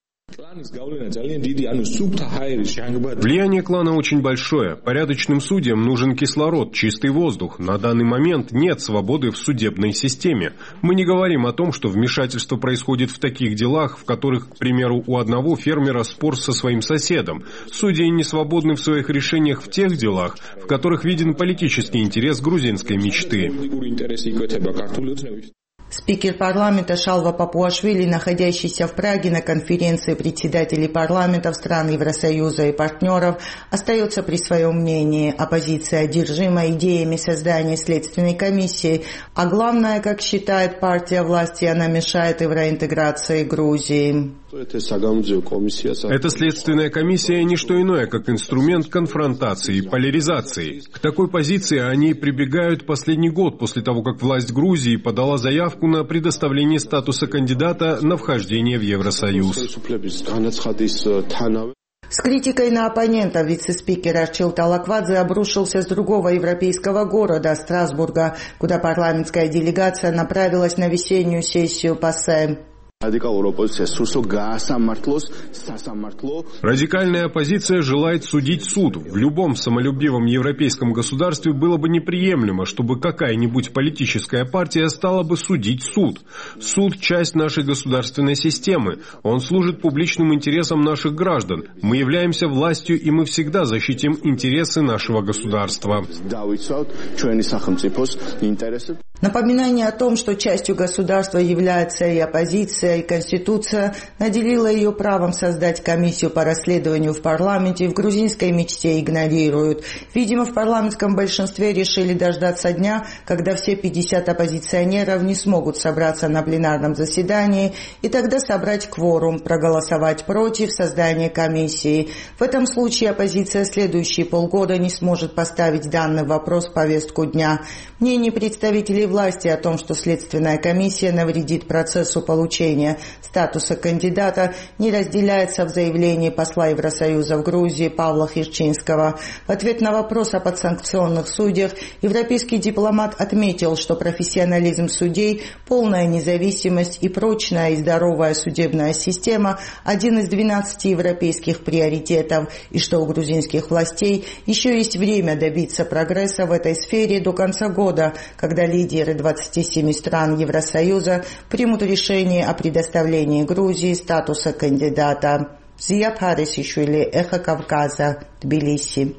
Влияние клана очень большое. Порядочным судьям нужен кислород, чистый воздух. На данный момент нет свободы в судебной системе. Мы не говорим о том, что вмешательство происходит в таких делах, в которых, к примеру, у одного фермера спор со своим соседом. Судьи не свободны в своих решениях в тех делах, в которых виден политический интерес грузинской мечты. Спикер парламента Шалва Папуашвили, находящийся в Праге на конференции председателей парламентов стран Евросоюза и партнеров, остается при своем мнении. Оппозиция одержима идеями создания следственной комиссии, а главное, как считает партия власти, она мешает евроинтеграции Грузии. Эта следственная комиссия не что иное, как инструмент конфронтации и поляризации. К такой позиции они прибегают последний год после того, как власть Грузии подала заявку на предоставление статуса кандидата на вхождение в Евросоюз. С критикой на оппонента вице-спикер Арчил Талаквадзе обрушился с другого европейского города, Страсбурга, куда парламентская делегация направилась на весеннюю сессию ПАСЕ. Радикальная оппозиция желает судить суд. В любом самолюбивом европейском государстве было бы неприемлемо, чтобы какая-нибудь политическая партия стала бы судить суд. Суд – часть нашей государственной системы. Он служит публичным интересам наших граждан. Мы являемся властью, и мы всегда защитим интересы нашего государства. Напоминание о том, что частью государства является и оппозиция, и Конституция, наделила ее правом создать комиссию по расследованию в парламенте, в грузинской мечте игнорируют. Видимо, в парламентском большинстве решили дождаться дня, когда все пятьдесят оппозиционеров не смогут собраться на пленарном заседании, и тогда собрать кворум, проголосовать против создания комиссии. В этом случае оппозиция следующие полгода не сможет поставить данный вопрос в повестку дня. Мнение представителей власти о том, что Следственная комиссия навредит процессу получения статуса кандидата, не разделяется в заявлении посла Евросоюза в Грузии Павла Хирчинского. В ответ на вопрос о подсанкционных судьях европейский дипломат отметил, что профессионализм судей, полная независимость и прочная и здоровая судебная система – один из двенадцати европейских приоритетов, и что у грузинских властей еще есть время добиться прогресса в этой сфере до конца года, когда лидеры двадцати семи стран Евросоюза примут решение о предоставлении Грузии статуса кандидата. Зия Парисишвили, Эхо Кавказа, Тбилиси.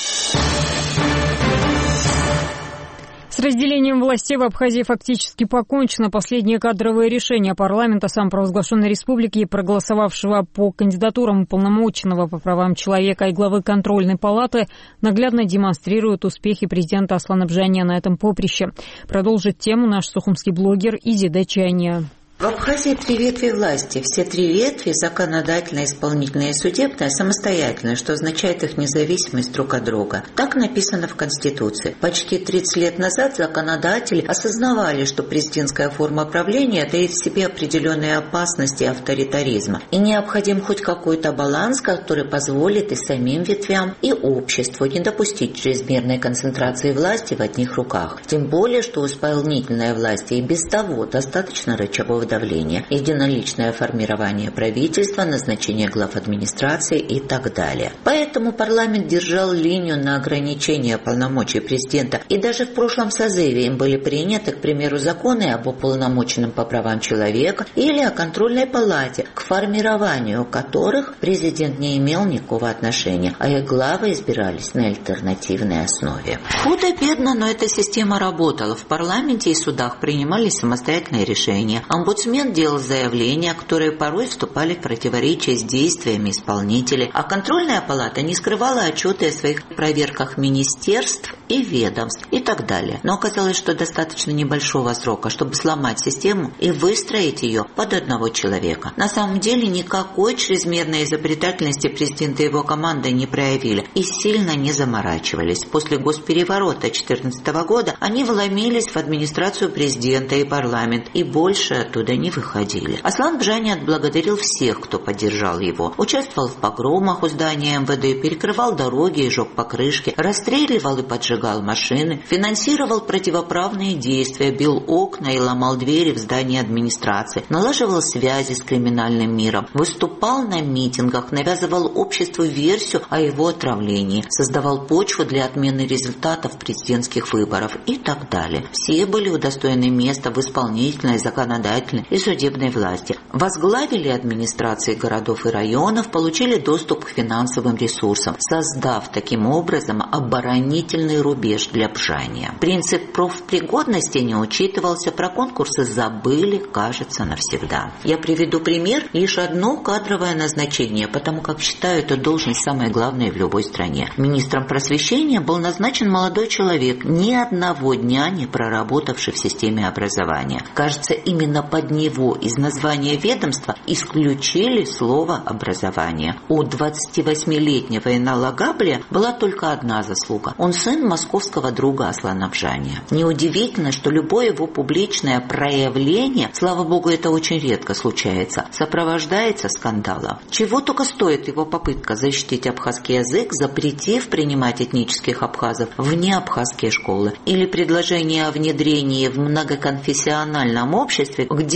С разделением властей в Абхазии фактически покончено. Последнее кадровое решение парламента самопровозглашенной республики, проголосовавшего по кандидатурам уполномоченного по правам человека и главы контрольной палаты, наглядно демонстрирует успехи президента Аслана Бжания на этом поприще. Продолжит тему наш сухумский блогер Изида Чания. В Абхазии три ветви власти. Все три ветви – законодательная, исполнительная и судебная – самостоятельные, что означает их независимость друг от друга. Так написано в Конституции. Почти тридцать лет назад законодатели осознавали, что президентская форма правления таит в себе определенные опасности авторитаризма. И необходим хоть какой-то баланс, который позволит и самим ветвям, и обществу не допустить чрезмерной концентрации власти в одних руках. Тем более, что у исполнительной власти и без того достаточно рычагов давления, единоличное формирование правительства, назначение глав администрации и так далее. Поэтому парламент держал линию на ограничение полномочий президента, и даже в прошлом созыве им были приняты, к примеру, законы об уполномоченном по правам человека или о контрольной палате, к формированию которых президент не имел никакого отношения, а их главы избирались на альтернативной основе. Худо-бедно, но эта система работала. В парламенте и судах принимались самостоятельные решения. Омбудсмен делал заявления, которые порой вступали в противоречие с действиями исполнителей, а контрольная палата не скрывала отчеты о своих проверках министерств и ведомств и так далее. Но оказалось, что достаточно небольшого срока, чтобы сломать систему и выстроить ее под одного человека. На самом деле никакой чрезмерной изобретательности президента и его команда не проявили и сильно не заморачивались. После госпереворота две тысячи четырнадцатого года они вломились в администрацию президента и парламент и больше оттуда не выходили. Аслан Бжания отблагодарил всех, кто поддержал его. Участвовал в погромах у здания эм вэ дэ, перекрывал дороги и жег покрышки, расстреливал и поджигал машины, финансировал противоправные действия, бил окна и ломал двери в здании администрации, налаживал связи с криминальным миром, выступал на митингах, навязывал обществу версию о его отравлении, создавал почву для отмены результатов президентских выборов и так далее. Все были удостоены места в исполнительной, законодательной и судебной власти. Возглавили администрации городов и районов, получили доступ к финансовым ресурсам, создав таким образом оборонительный рубеж для Бжания. Принцип профпригодности не учитывался, про конкурсы забыли, кажется, навсегда. Я приведу пример, лишь одно кадровое назначение, потому как считаю эту должность самой главной в любой стране. Министром просвещения был назначен молодой человек, ни одного дня не проработавший в системе образования. Кажется, именно под него из названия ведомства исключили слово «образование». У двадцативосьмилетнего Инала Габрия была только одна заслуга. Он сын московского друга Аслана Бжания. Неудивительно, что любое его публичное проявление, слава богу, это очень редко случается, сопровождается скандалом. Чего только стоит его попытка защитить абхазский язык, запретив принимать этнических абхазов вне абхазские школы, или предложение о внедрении в многоконфессиональном обществе, где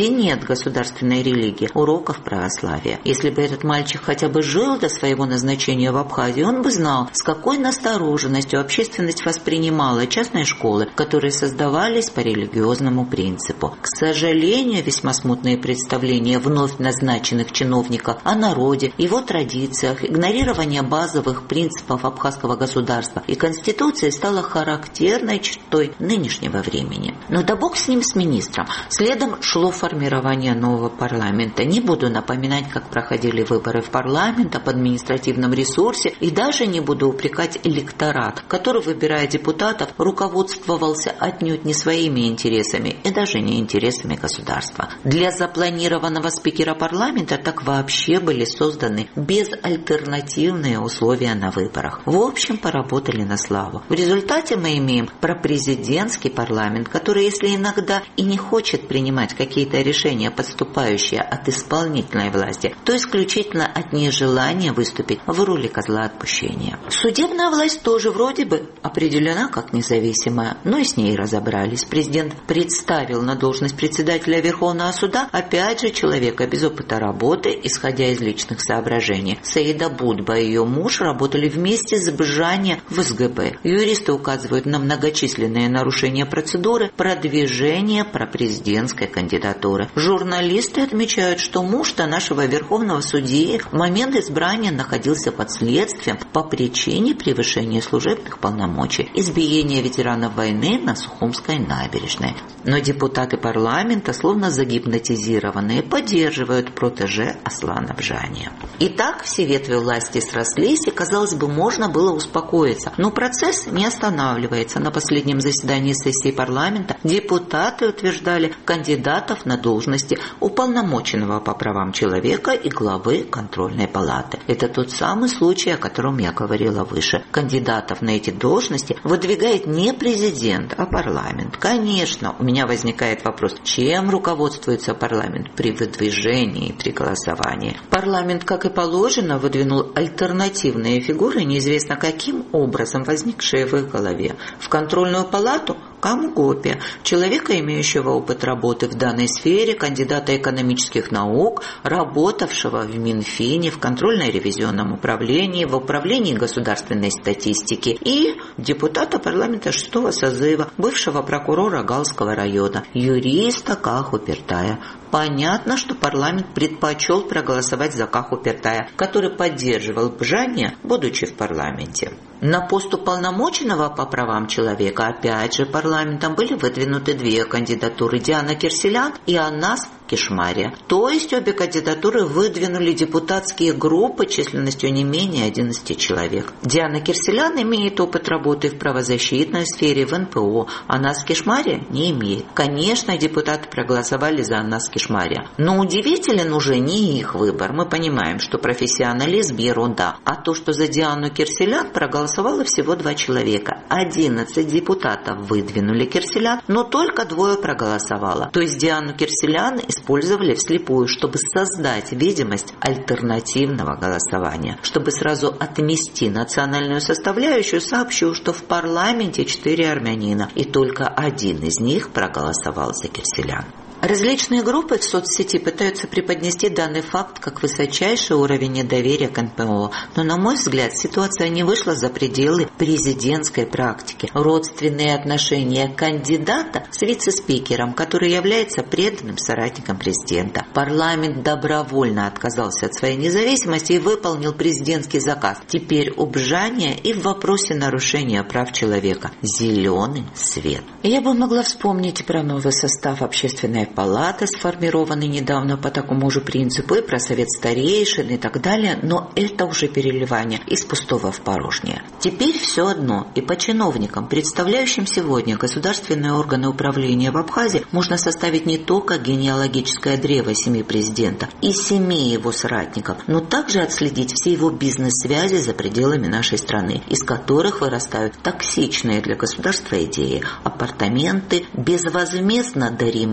где нет государственной религии, уроков православия. Если бы этот мальчик хотя бы жил до своего назначения в Абхазии, он бы знал, с какой настороженностью общественность воспринимала частные школы, которые создавались по религиозному принципу. К сожалению, весьма смутные представления вновь назначенных чиновников о народе, его традициях, игнорирование базовых принципов абхазского государства и Конституции стало характерной чертой нынешнего времени. Но да бог с ним, с министром. Следом шло формирование нового парламента. Не буду напоминать, как проходили выборы в парламент, об административном ресурсе, и даже не буду упрекать электорат, который, выбирая депутатов, руководствовался отнюдь не своими интересами и даже не интересами государства. Для запланированного спикера парламента так вообще были созданы безальтернативные условия на выборах. В общем, поработали на славу. В результате мы имеем пропрезидентский парламент, который, если иногда и не хочет принимать какие-то решения, подступающие от исполнительной власти, то исключительно от нежелания выступить в роли козла отпущения. Судебная власть тоже вроде бы определена как независимая, но и с ней разобрались. Президент представил на должность председателя Верховного суда опять же человека без опыта работы, исходя из личных соображений. Саида Будба и ее муж работали вместе с Бжане в эс гэ бэ. Юристы указывают на многочисленные нарушения процедуры продвижения пропрезидентской кандидатуры. Журналисты отмечают, что муж-то нашего верховного судьи в момент избрания находился под следствием по причине превышения служебных полномочий, избиения ветеранов войны на Сухумской набережной. Но депутаты парламента, словно загипнотизированные, поддерживают протеже Аслана Бжани. Итак, все ветви власти срослись, и, казалось бы, можно было успокоиться. Но процесс не останавливается. На последнем заседании сессии парламента депутаты утверждали кандидатов на должности уполномоченного по правам человека и главы контрольной палаты. Это тот самый случай, о котором я говорила выше. Кандидатов на эти должности выдвигает не президент, а парламент. Конечно, у меня возникает вопрос, чем руководствуется парламент при выдвижении и при голосовании. Парламент, как и положено, выдвинул альтернативные фигуры, неизвестно каким образом возникшие в их голове. В контрольную палату Камгопи, человека, имеющего опыт работы в данной сфере, кандидата экономических наук, работавшего в Минфине, в контрольно-ревизионном управлении, в управлении государственной статистики, и депутата парламента шестого созыва, бывшего прокурора Галского района, юриста Каху Пертая. Понятно, что парламент предпочел проголосовать за Каху Пертая, который поддерживал Бжани, будучи в парламенте. На пост уполномоченного по правам человека опять же парламентом были выдвинуты две кандидатуры: Диана Кирселян и Анас Кишмария. То есть обе кандидатуры выдвинули депутатские группы численностью не менее одиннадцати человек. Диана Кирселян имеет опыт работы в правозащитной сфере, в эн пэ о. Анас Кишмария не имеет. Конечно, депутаты проголосовали за Анас Кишмария. Но удивителен уже не их выбор. Мы понимаем, что профессионализм ерунда. А то, что за Диану Кирселян проголосовало всего два человека. одиннадцать депутатов выдвинули Кирселян, но только двое проголосовало. То есть Диану Кирселян использовали вслепую, чтобы создать видимость альтернативного голосования. Чтобы сразу отмести национальную составляющую, сообщу, что в парламенте четыре армянина, и только один из них проголосовал за Кирселян. Различные группы в соцсети пытаются преподнести данный факт как высочайший уровень недоверия к эн пэ о. Но, на мой взгляд, ситуация не вышла за пределы президентской практики. Родственные отношения кандидата с вице-спикером, который является преданным соратником президента. Парламент добровольно отказался от своей независимости и выполнил президентский заказ. Теперь у Бжани и в вопросе нарушения прав человека зеленый свет. Я бы могла вспомнить про новый состав общественной палаты, сформированный недавно по такому же принципу, и про совет старейшин и так далее, но это уже переливание из пустого в порожнее. Теперь все одно, и по чиновникам, представляющим сегодня государственные органы управления в Абхазии, можно составить не только генеалогическое древо семьи президента и семьи его соратников, но также отследить все его бизнес-связи за пределами нашей страны, из которых вырастают токсичные для государства идеи, апартаменты, безвозмездно даримые дачи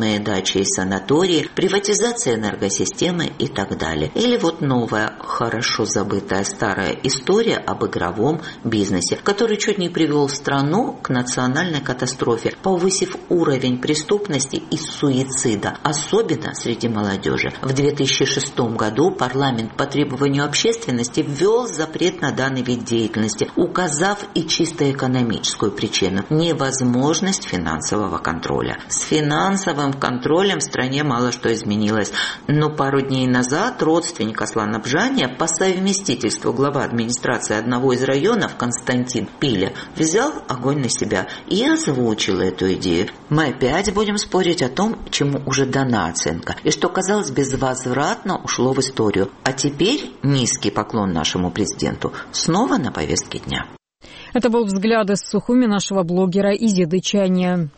дачи и санатории, приватизация энергосистемы и так далее. Или вот новая, хорошо забытая старая история об игровом бизнесе, который чуть не привел страну к национальной катастрофе, повысив уровень преступности и суицида, особенно среди молодежи. В две тысячи шестом году парламент по требованию общественности ввел запрет на данный вид деятельности, указав и чисто экономическую причину – невозможность финансового контроля. С финансовым контролем в стране мало что изменилось, но пару дней назад родственник Аслана Бжания, по совместительству глава администрации одного из районов, Константин Пиля, взял огонь на себя и озвучил эту идею. Мы опять будем спорить о том, чему уже дана оценка, и что, казалось, безвозвратно ушло в историю. А теперь низкий поклон нашему президенту снова на повестке дня. Это был взгляд из Сухуми нашего блогера Изиды Чания.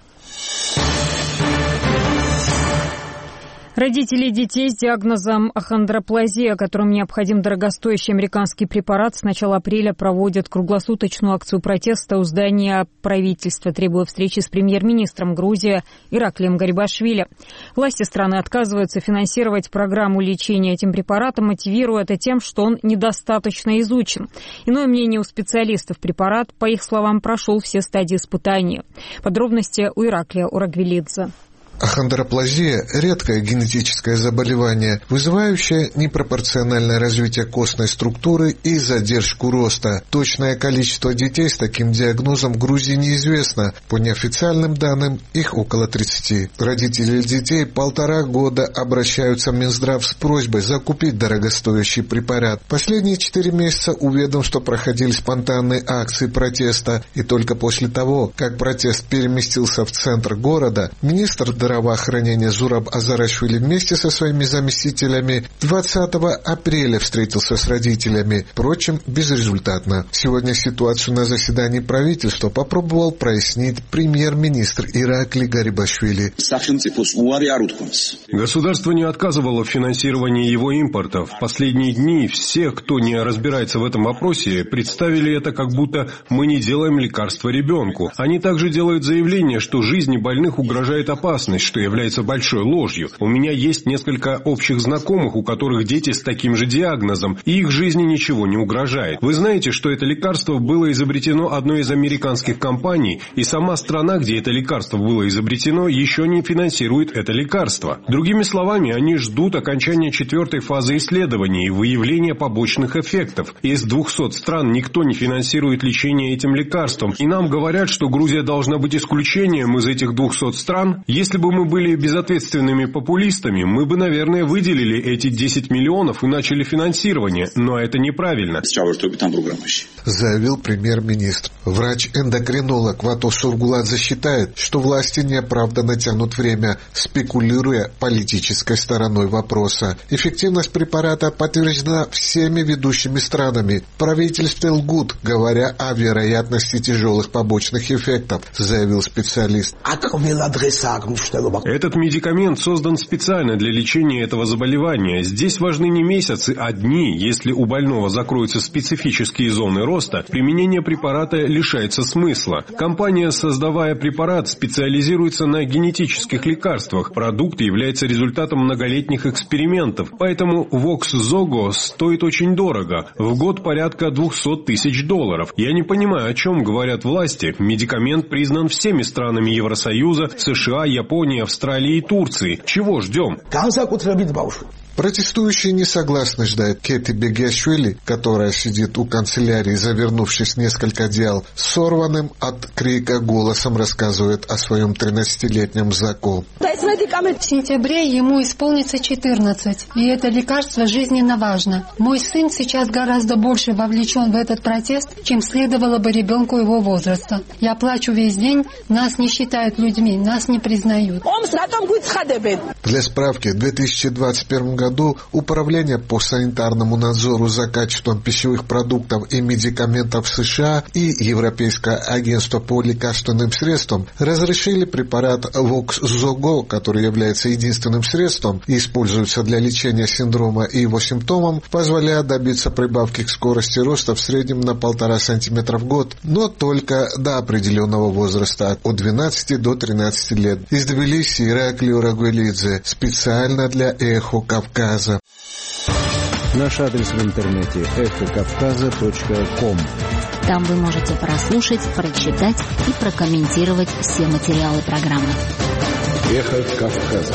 Родители детей с диагнозом ахондроплазия, которым необходим дорогостоящий американский препарат, с начала апреля проводят круглосуточную акцию протеста у здания правительства, требуя встречи с премьер-министром Грузии Ираклием Гарибашвили. Власти страны отказываются финансировать программу лечения этим препаратом, мотивируя это тем, что он недостаточно изучен. Иное мнение у специалистов: препарат, по их словам, прошел все стадии испытания. Подробности у Ираклия Урагвелидзе. Ахондроплазия – редкое генетическое заболевание, вызывающее непропорциональное развитие костной структуры и задержку роста. Точное количество детей с таким диагнозом в Грузии неизвестно. По неофициальным данным, их около тридцати. Родители детей полтора года обращаются в Минздрав с просьбой закупить дорогостоящий препарат. Последние четыре месяца у ведомства проходили спонтанные акции протеста, и только после того, как протест переместился в центр города, министр здравоохранения Зураб Азарашвили вместе со своими заместителями двадцатого апреля встретился с родителями, впрочем, безрезультатно. Сегодня ситуацию на заседании правительства попробовал прояснить премьер-министр Иракли Гарибашвили. Государство не отказывало в финансировании его импорта. В последние дни все, кто не разбирается в этом вопросе, представили это как будто мы не делаем лекарства ребенку. Они также делают заявление, что жизни больных угрожает опасность, что является большой ложью. У меня есть несколько общих знакомых, у которых дети с таким же диагнозом, и их жизни ничего не угрожает. Вы знаете, что это лекарство было изобретено одной из американских компаний, и сама страна, где это лекарство было изобретено, еще не финансирует это лекарство. Другими словами, они ждут окончания четвертой фазы исследований и выявления побочных эффектов. Из двухсот стран никто не финансирует лечение этим лекарством, и нам говорят, что Грузия должна быть исключением из этих двухсот стран. Если бы мы были безответственными популистами, мы бы, наверное, выделили эти десять миллионов и начали финансирование, но это неправильно. Заявил премьер-министр. Врач-эндокринолог Вато Сургуладзе считает, что власти неоправданно тянут время, спекулируя политической стороной вопроса. Эффективность препарата подтверждена всеми ведущими странами. Правительство лгут, говоря о вероятности тяжелых побочных эффектов, заявил специалист. Этот медикамент создан специально для лечения этого заболевания. Здесь важны не месяцы, а дни. Если у больного закроются специфические зоны роста, применение препарата лишается смысла. Компания, создавая препарат, специализируется на генетических лекарствах. Продукт является результатом многолетних экспериментов, поэтому Vox-Zogo стоит очень дорого. В год порядка двухсот тысяч долларов. Я не понимаю, о чем говорят власти. Медикамент признан всеми странами Евросоюза, США, Японии, Австралии и Турции. Чего ждем? Протестующие не согласны ждать Кети Бегиашвили, которая сидит у канцелярии, завернувшись в несколько одеял, сорванным от крика голосом рассказывает о своем тринадцатилетнем Заку. В сентябре ему исполнится четырнадцать, и это лекарство жизненно важно. Мой сын сейчас гораздо больше вовлечен в этот протест, чем следовало бы ребенку его возраста. Я плачу весь день, нас не считают людьми, нас не признают. Для справки, в две тысячи двадцать первом году году Управление по санитарному надзору за качеством пищевых продуктов и медикаментов США и Европейское агентство по лекарственным средствам разрешили препарат Вокс-Зого, который является единственным средством и используется для лечения синдрома и его симптомам, позволяя добиться прибавки к скорости роста в среднем на полтора сантиметра в год, но только до определенного возраста, от двенадцати до тринадцати лет. Из Тбилиси Ираклий Рагуэлидзе, специально для «Эхо Кавказа». Наш адрес в интернете эхо кавказа точка ком. Там вы можете прослушать, прочитать и прокомментировать все материалы программы. «Эхо Кавказа».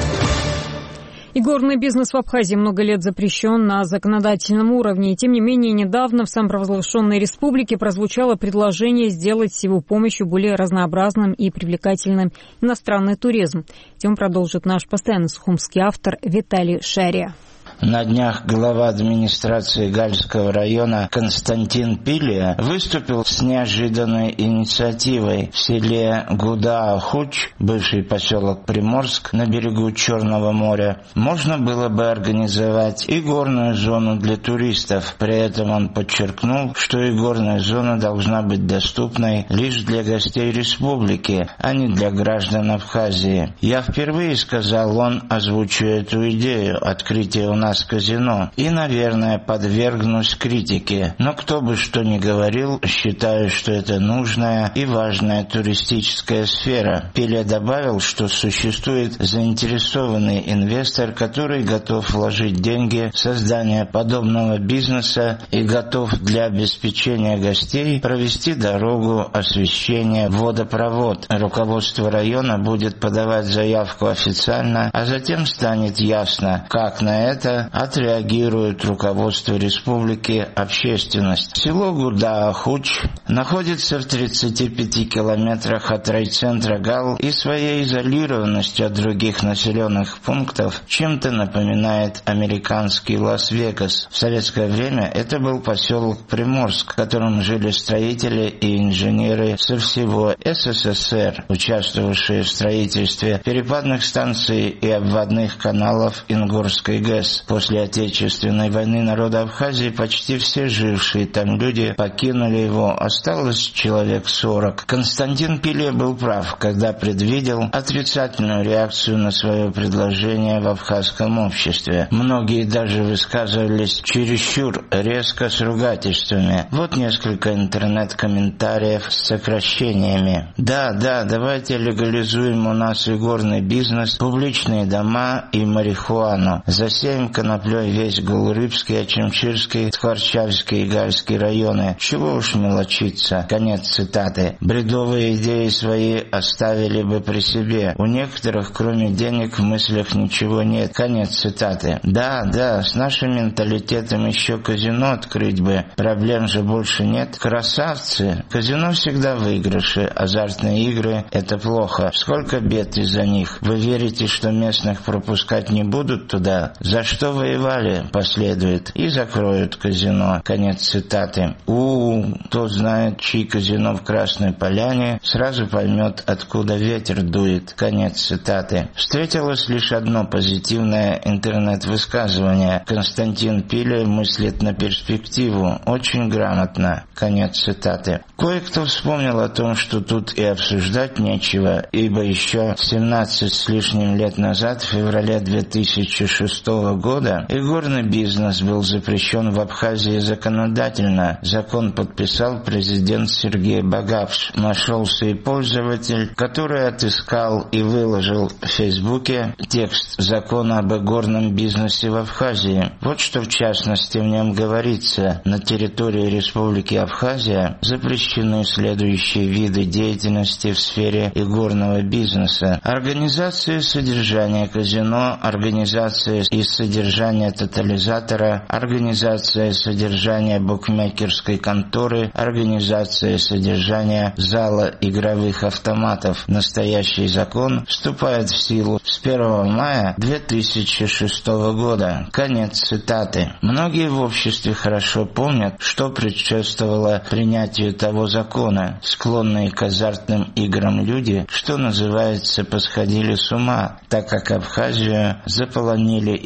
Игорный бизнес в Абхазии много лет запрещен на законодательном уровне. И тем не менее, недавно в самопровозглашенной республике прозвучало предложение сделать с его помощью более разнообразным и привлекательным иностранный туризм. Тему продолжит наш постоянный сухумский автор Виталий Шария. На днях глава администрации Гальского района Константин Пилия выступил с неожиданной инициативой. В селе Гуда-Хуч, бывший поселок Приморск на берегу Черного моря, можно было бы организовать и горную зону для туристов. При этом он подчеркнул, что и горная зона должна быть доступной лишь для гостей республики, а не для граждан Абхазии. «Я впервые, — сказал он, — озвучу эту идею открытия у нас казино и, наверное, подвергнусь критике. Но кто бы что ни говорил, считаю, что это нужная и важная туристическая сфера». Пиле добавил, что существует заинтересованный инвестор, который готов вложить деньги в создание подобного бизнеса и готов для обеспечения гостей провести дорогу, освещение, водопровод. Руководство района будет подавать заявку официально, а затем станет ясно, как на это отреагирует руководство республики, общественность. Село Гуда-Хуч находится в тридцати пяти километрах от райцентра Гал и своей изолированностью от других населенных пунктов чем-то напоминает американский Лас-Вегас. В советское время это был поселок Приморск, в котором жили строители и инженеры со всего СССР, участвовавшие в строительстве перепадных станций и обводных каналов Ингурской ГЭС. После Отечественной войны народа Абхазии почти все жившие там люди покинули его, осталось человек сорок. Константин Пиле был прав, когда предвидел отрицательную реакцию на свое предложение в абхазском обществе. Многие даже высказывались чересчур резко с ругательствами. Вот несколько интернет-комментариев с сокращениями. «Да, да, давайте легализуем у нас игорный бизнес, публичные дома и марихуану. Засеем коноплей весь Голурыбский, Ачимчирский, Тхварчавский и Гальский районы. Чего уж мелочиться». Конец цитаты. Бредовые идеи свои оставили бы при себе. У некоторых, кроме денег, в мыслях ничего нет. Конец цитаты. Да, да, с нашим менталитетом еще казино открыть бы. Проблем же больше нет. Красавцы. Казино всегда в выигрыше. Азартные игры — это плохо. Сколько бед из-за них. Вы верите, что местных пропускать не будут туда? За что воевали, последует, и закроют казино. Конец цитаты. У, кто знает, чьи казино в Красной Поляне, сразу поймет, откуда ветер дует. Конец цитаты. Встретилось лишь одно позитивное интернет-высказывание. Константин Пиле мыслит на перспективу. Очень грамотно. Конец цитаты. Кое-кто вспомнил о том, что тут и обсуждать нечего, ибо еще семнадцать с лишним лет назад, в феврале две тысячи шестого года, игорный бизнес был запрещен в Абхазии законодательно. Закон подписал президент Сергей Багапш. Нашелся и пользователь, который отыскал и выложил в Фейсбуке текст закона об игорном бизнесе в Абхазии. Вот что в частности в нем говорится. На территории Республики Абхазия запрещены следующие виды деятельности в сфере игорного бизнеса: организация содержания казино, организация и содержание тотализатора, организация содержания букмекерской конторы, организация содержания зала игровых автоматов. Настоящий закон вступает в силу с первого мая две тысячи шестого года. Конец цитаты. Многие в обществе хорошо помнят, что предшествовало принятию того закона. Склонные к азартным играм люди, что называется, посходили с ума, так как Абхазию заполонили игорные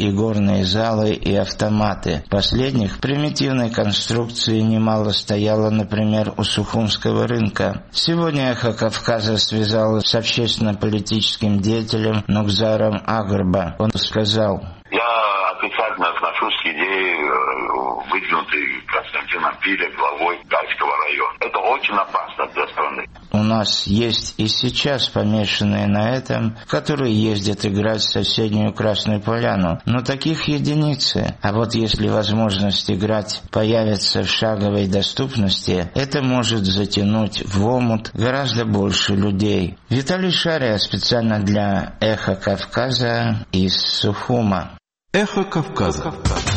тренажерные залы и автоматы. Последних примитивной конструкции немало стояло, например, у Сухумского рынка. Сегодня «Эхо Кавказа» связалось с общественно-политическим деятелем Нукзаром Агрба. Он сказал: «Я отрицательно отношусь к идее, выдвинутой Константином Пиле главой Гальского района. Это очень опасно для страны». У нас есть и сейчас помешанные на этом, которые ездят играть в соседнюю Красную Поляну. Но таких единицы. А вот если возможность играть появится в шаговой доступности, это может затянуть в омут гораздо больше людей. Виталий Шария специально для «Эхо Кавказа» из Сухума. «Эхо Кавказа».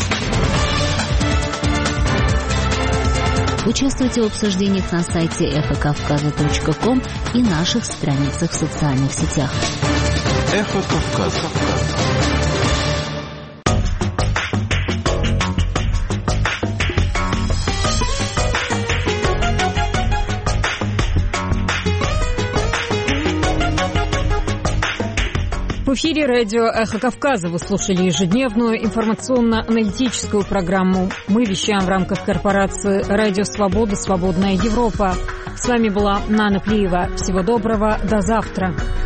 Участвуйте в обсуждениях на сайте эхо кавказа точка ком и наших страницах в социальных сетях. «Эхо Кавказа». В эфире радио «Эхо Кавказа». Вы слушали ежедневную информационно-аналитическую программу. Мы вещаем в рамках корпорации «Радио Свобода. Свободная Европа». С вами была Нана Плиева. Всего доброго. До завтра.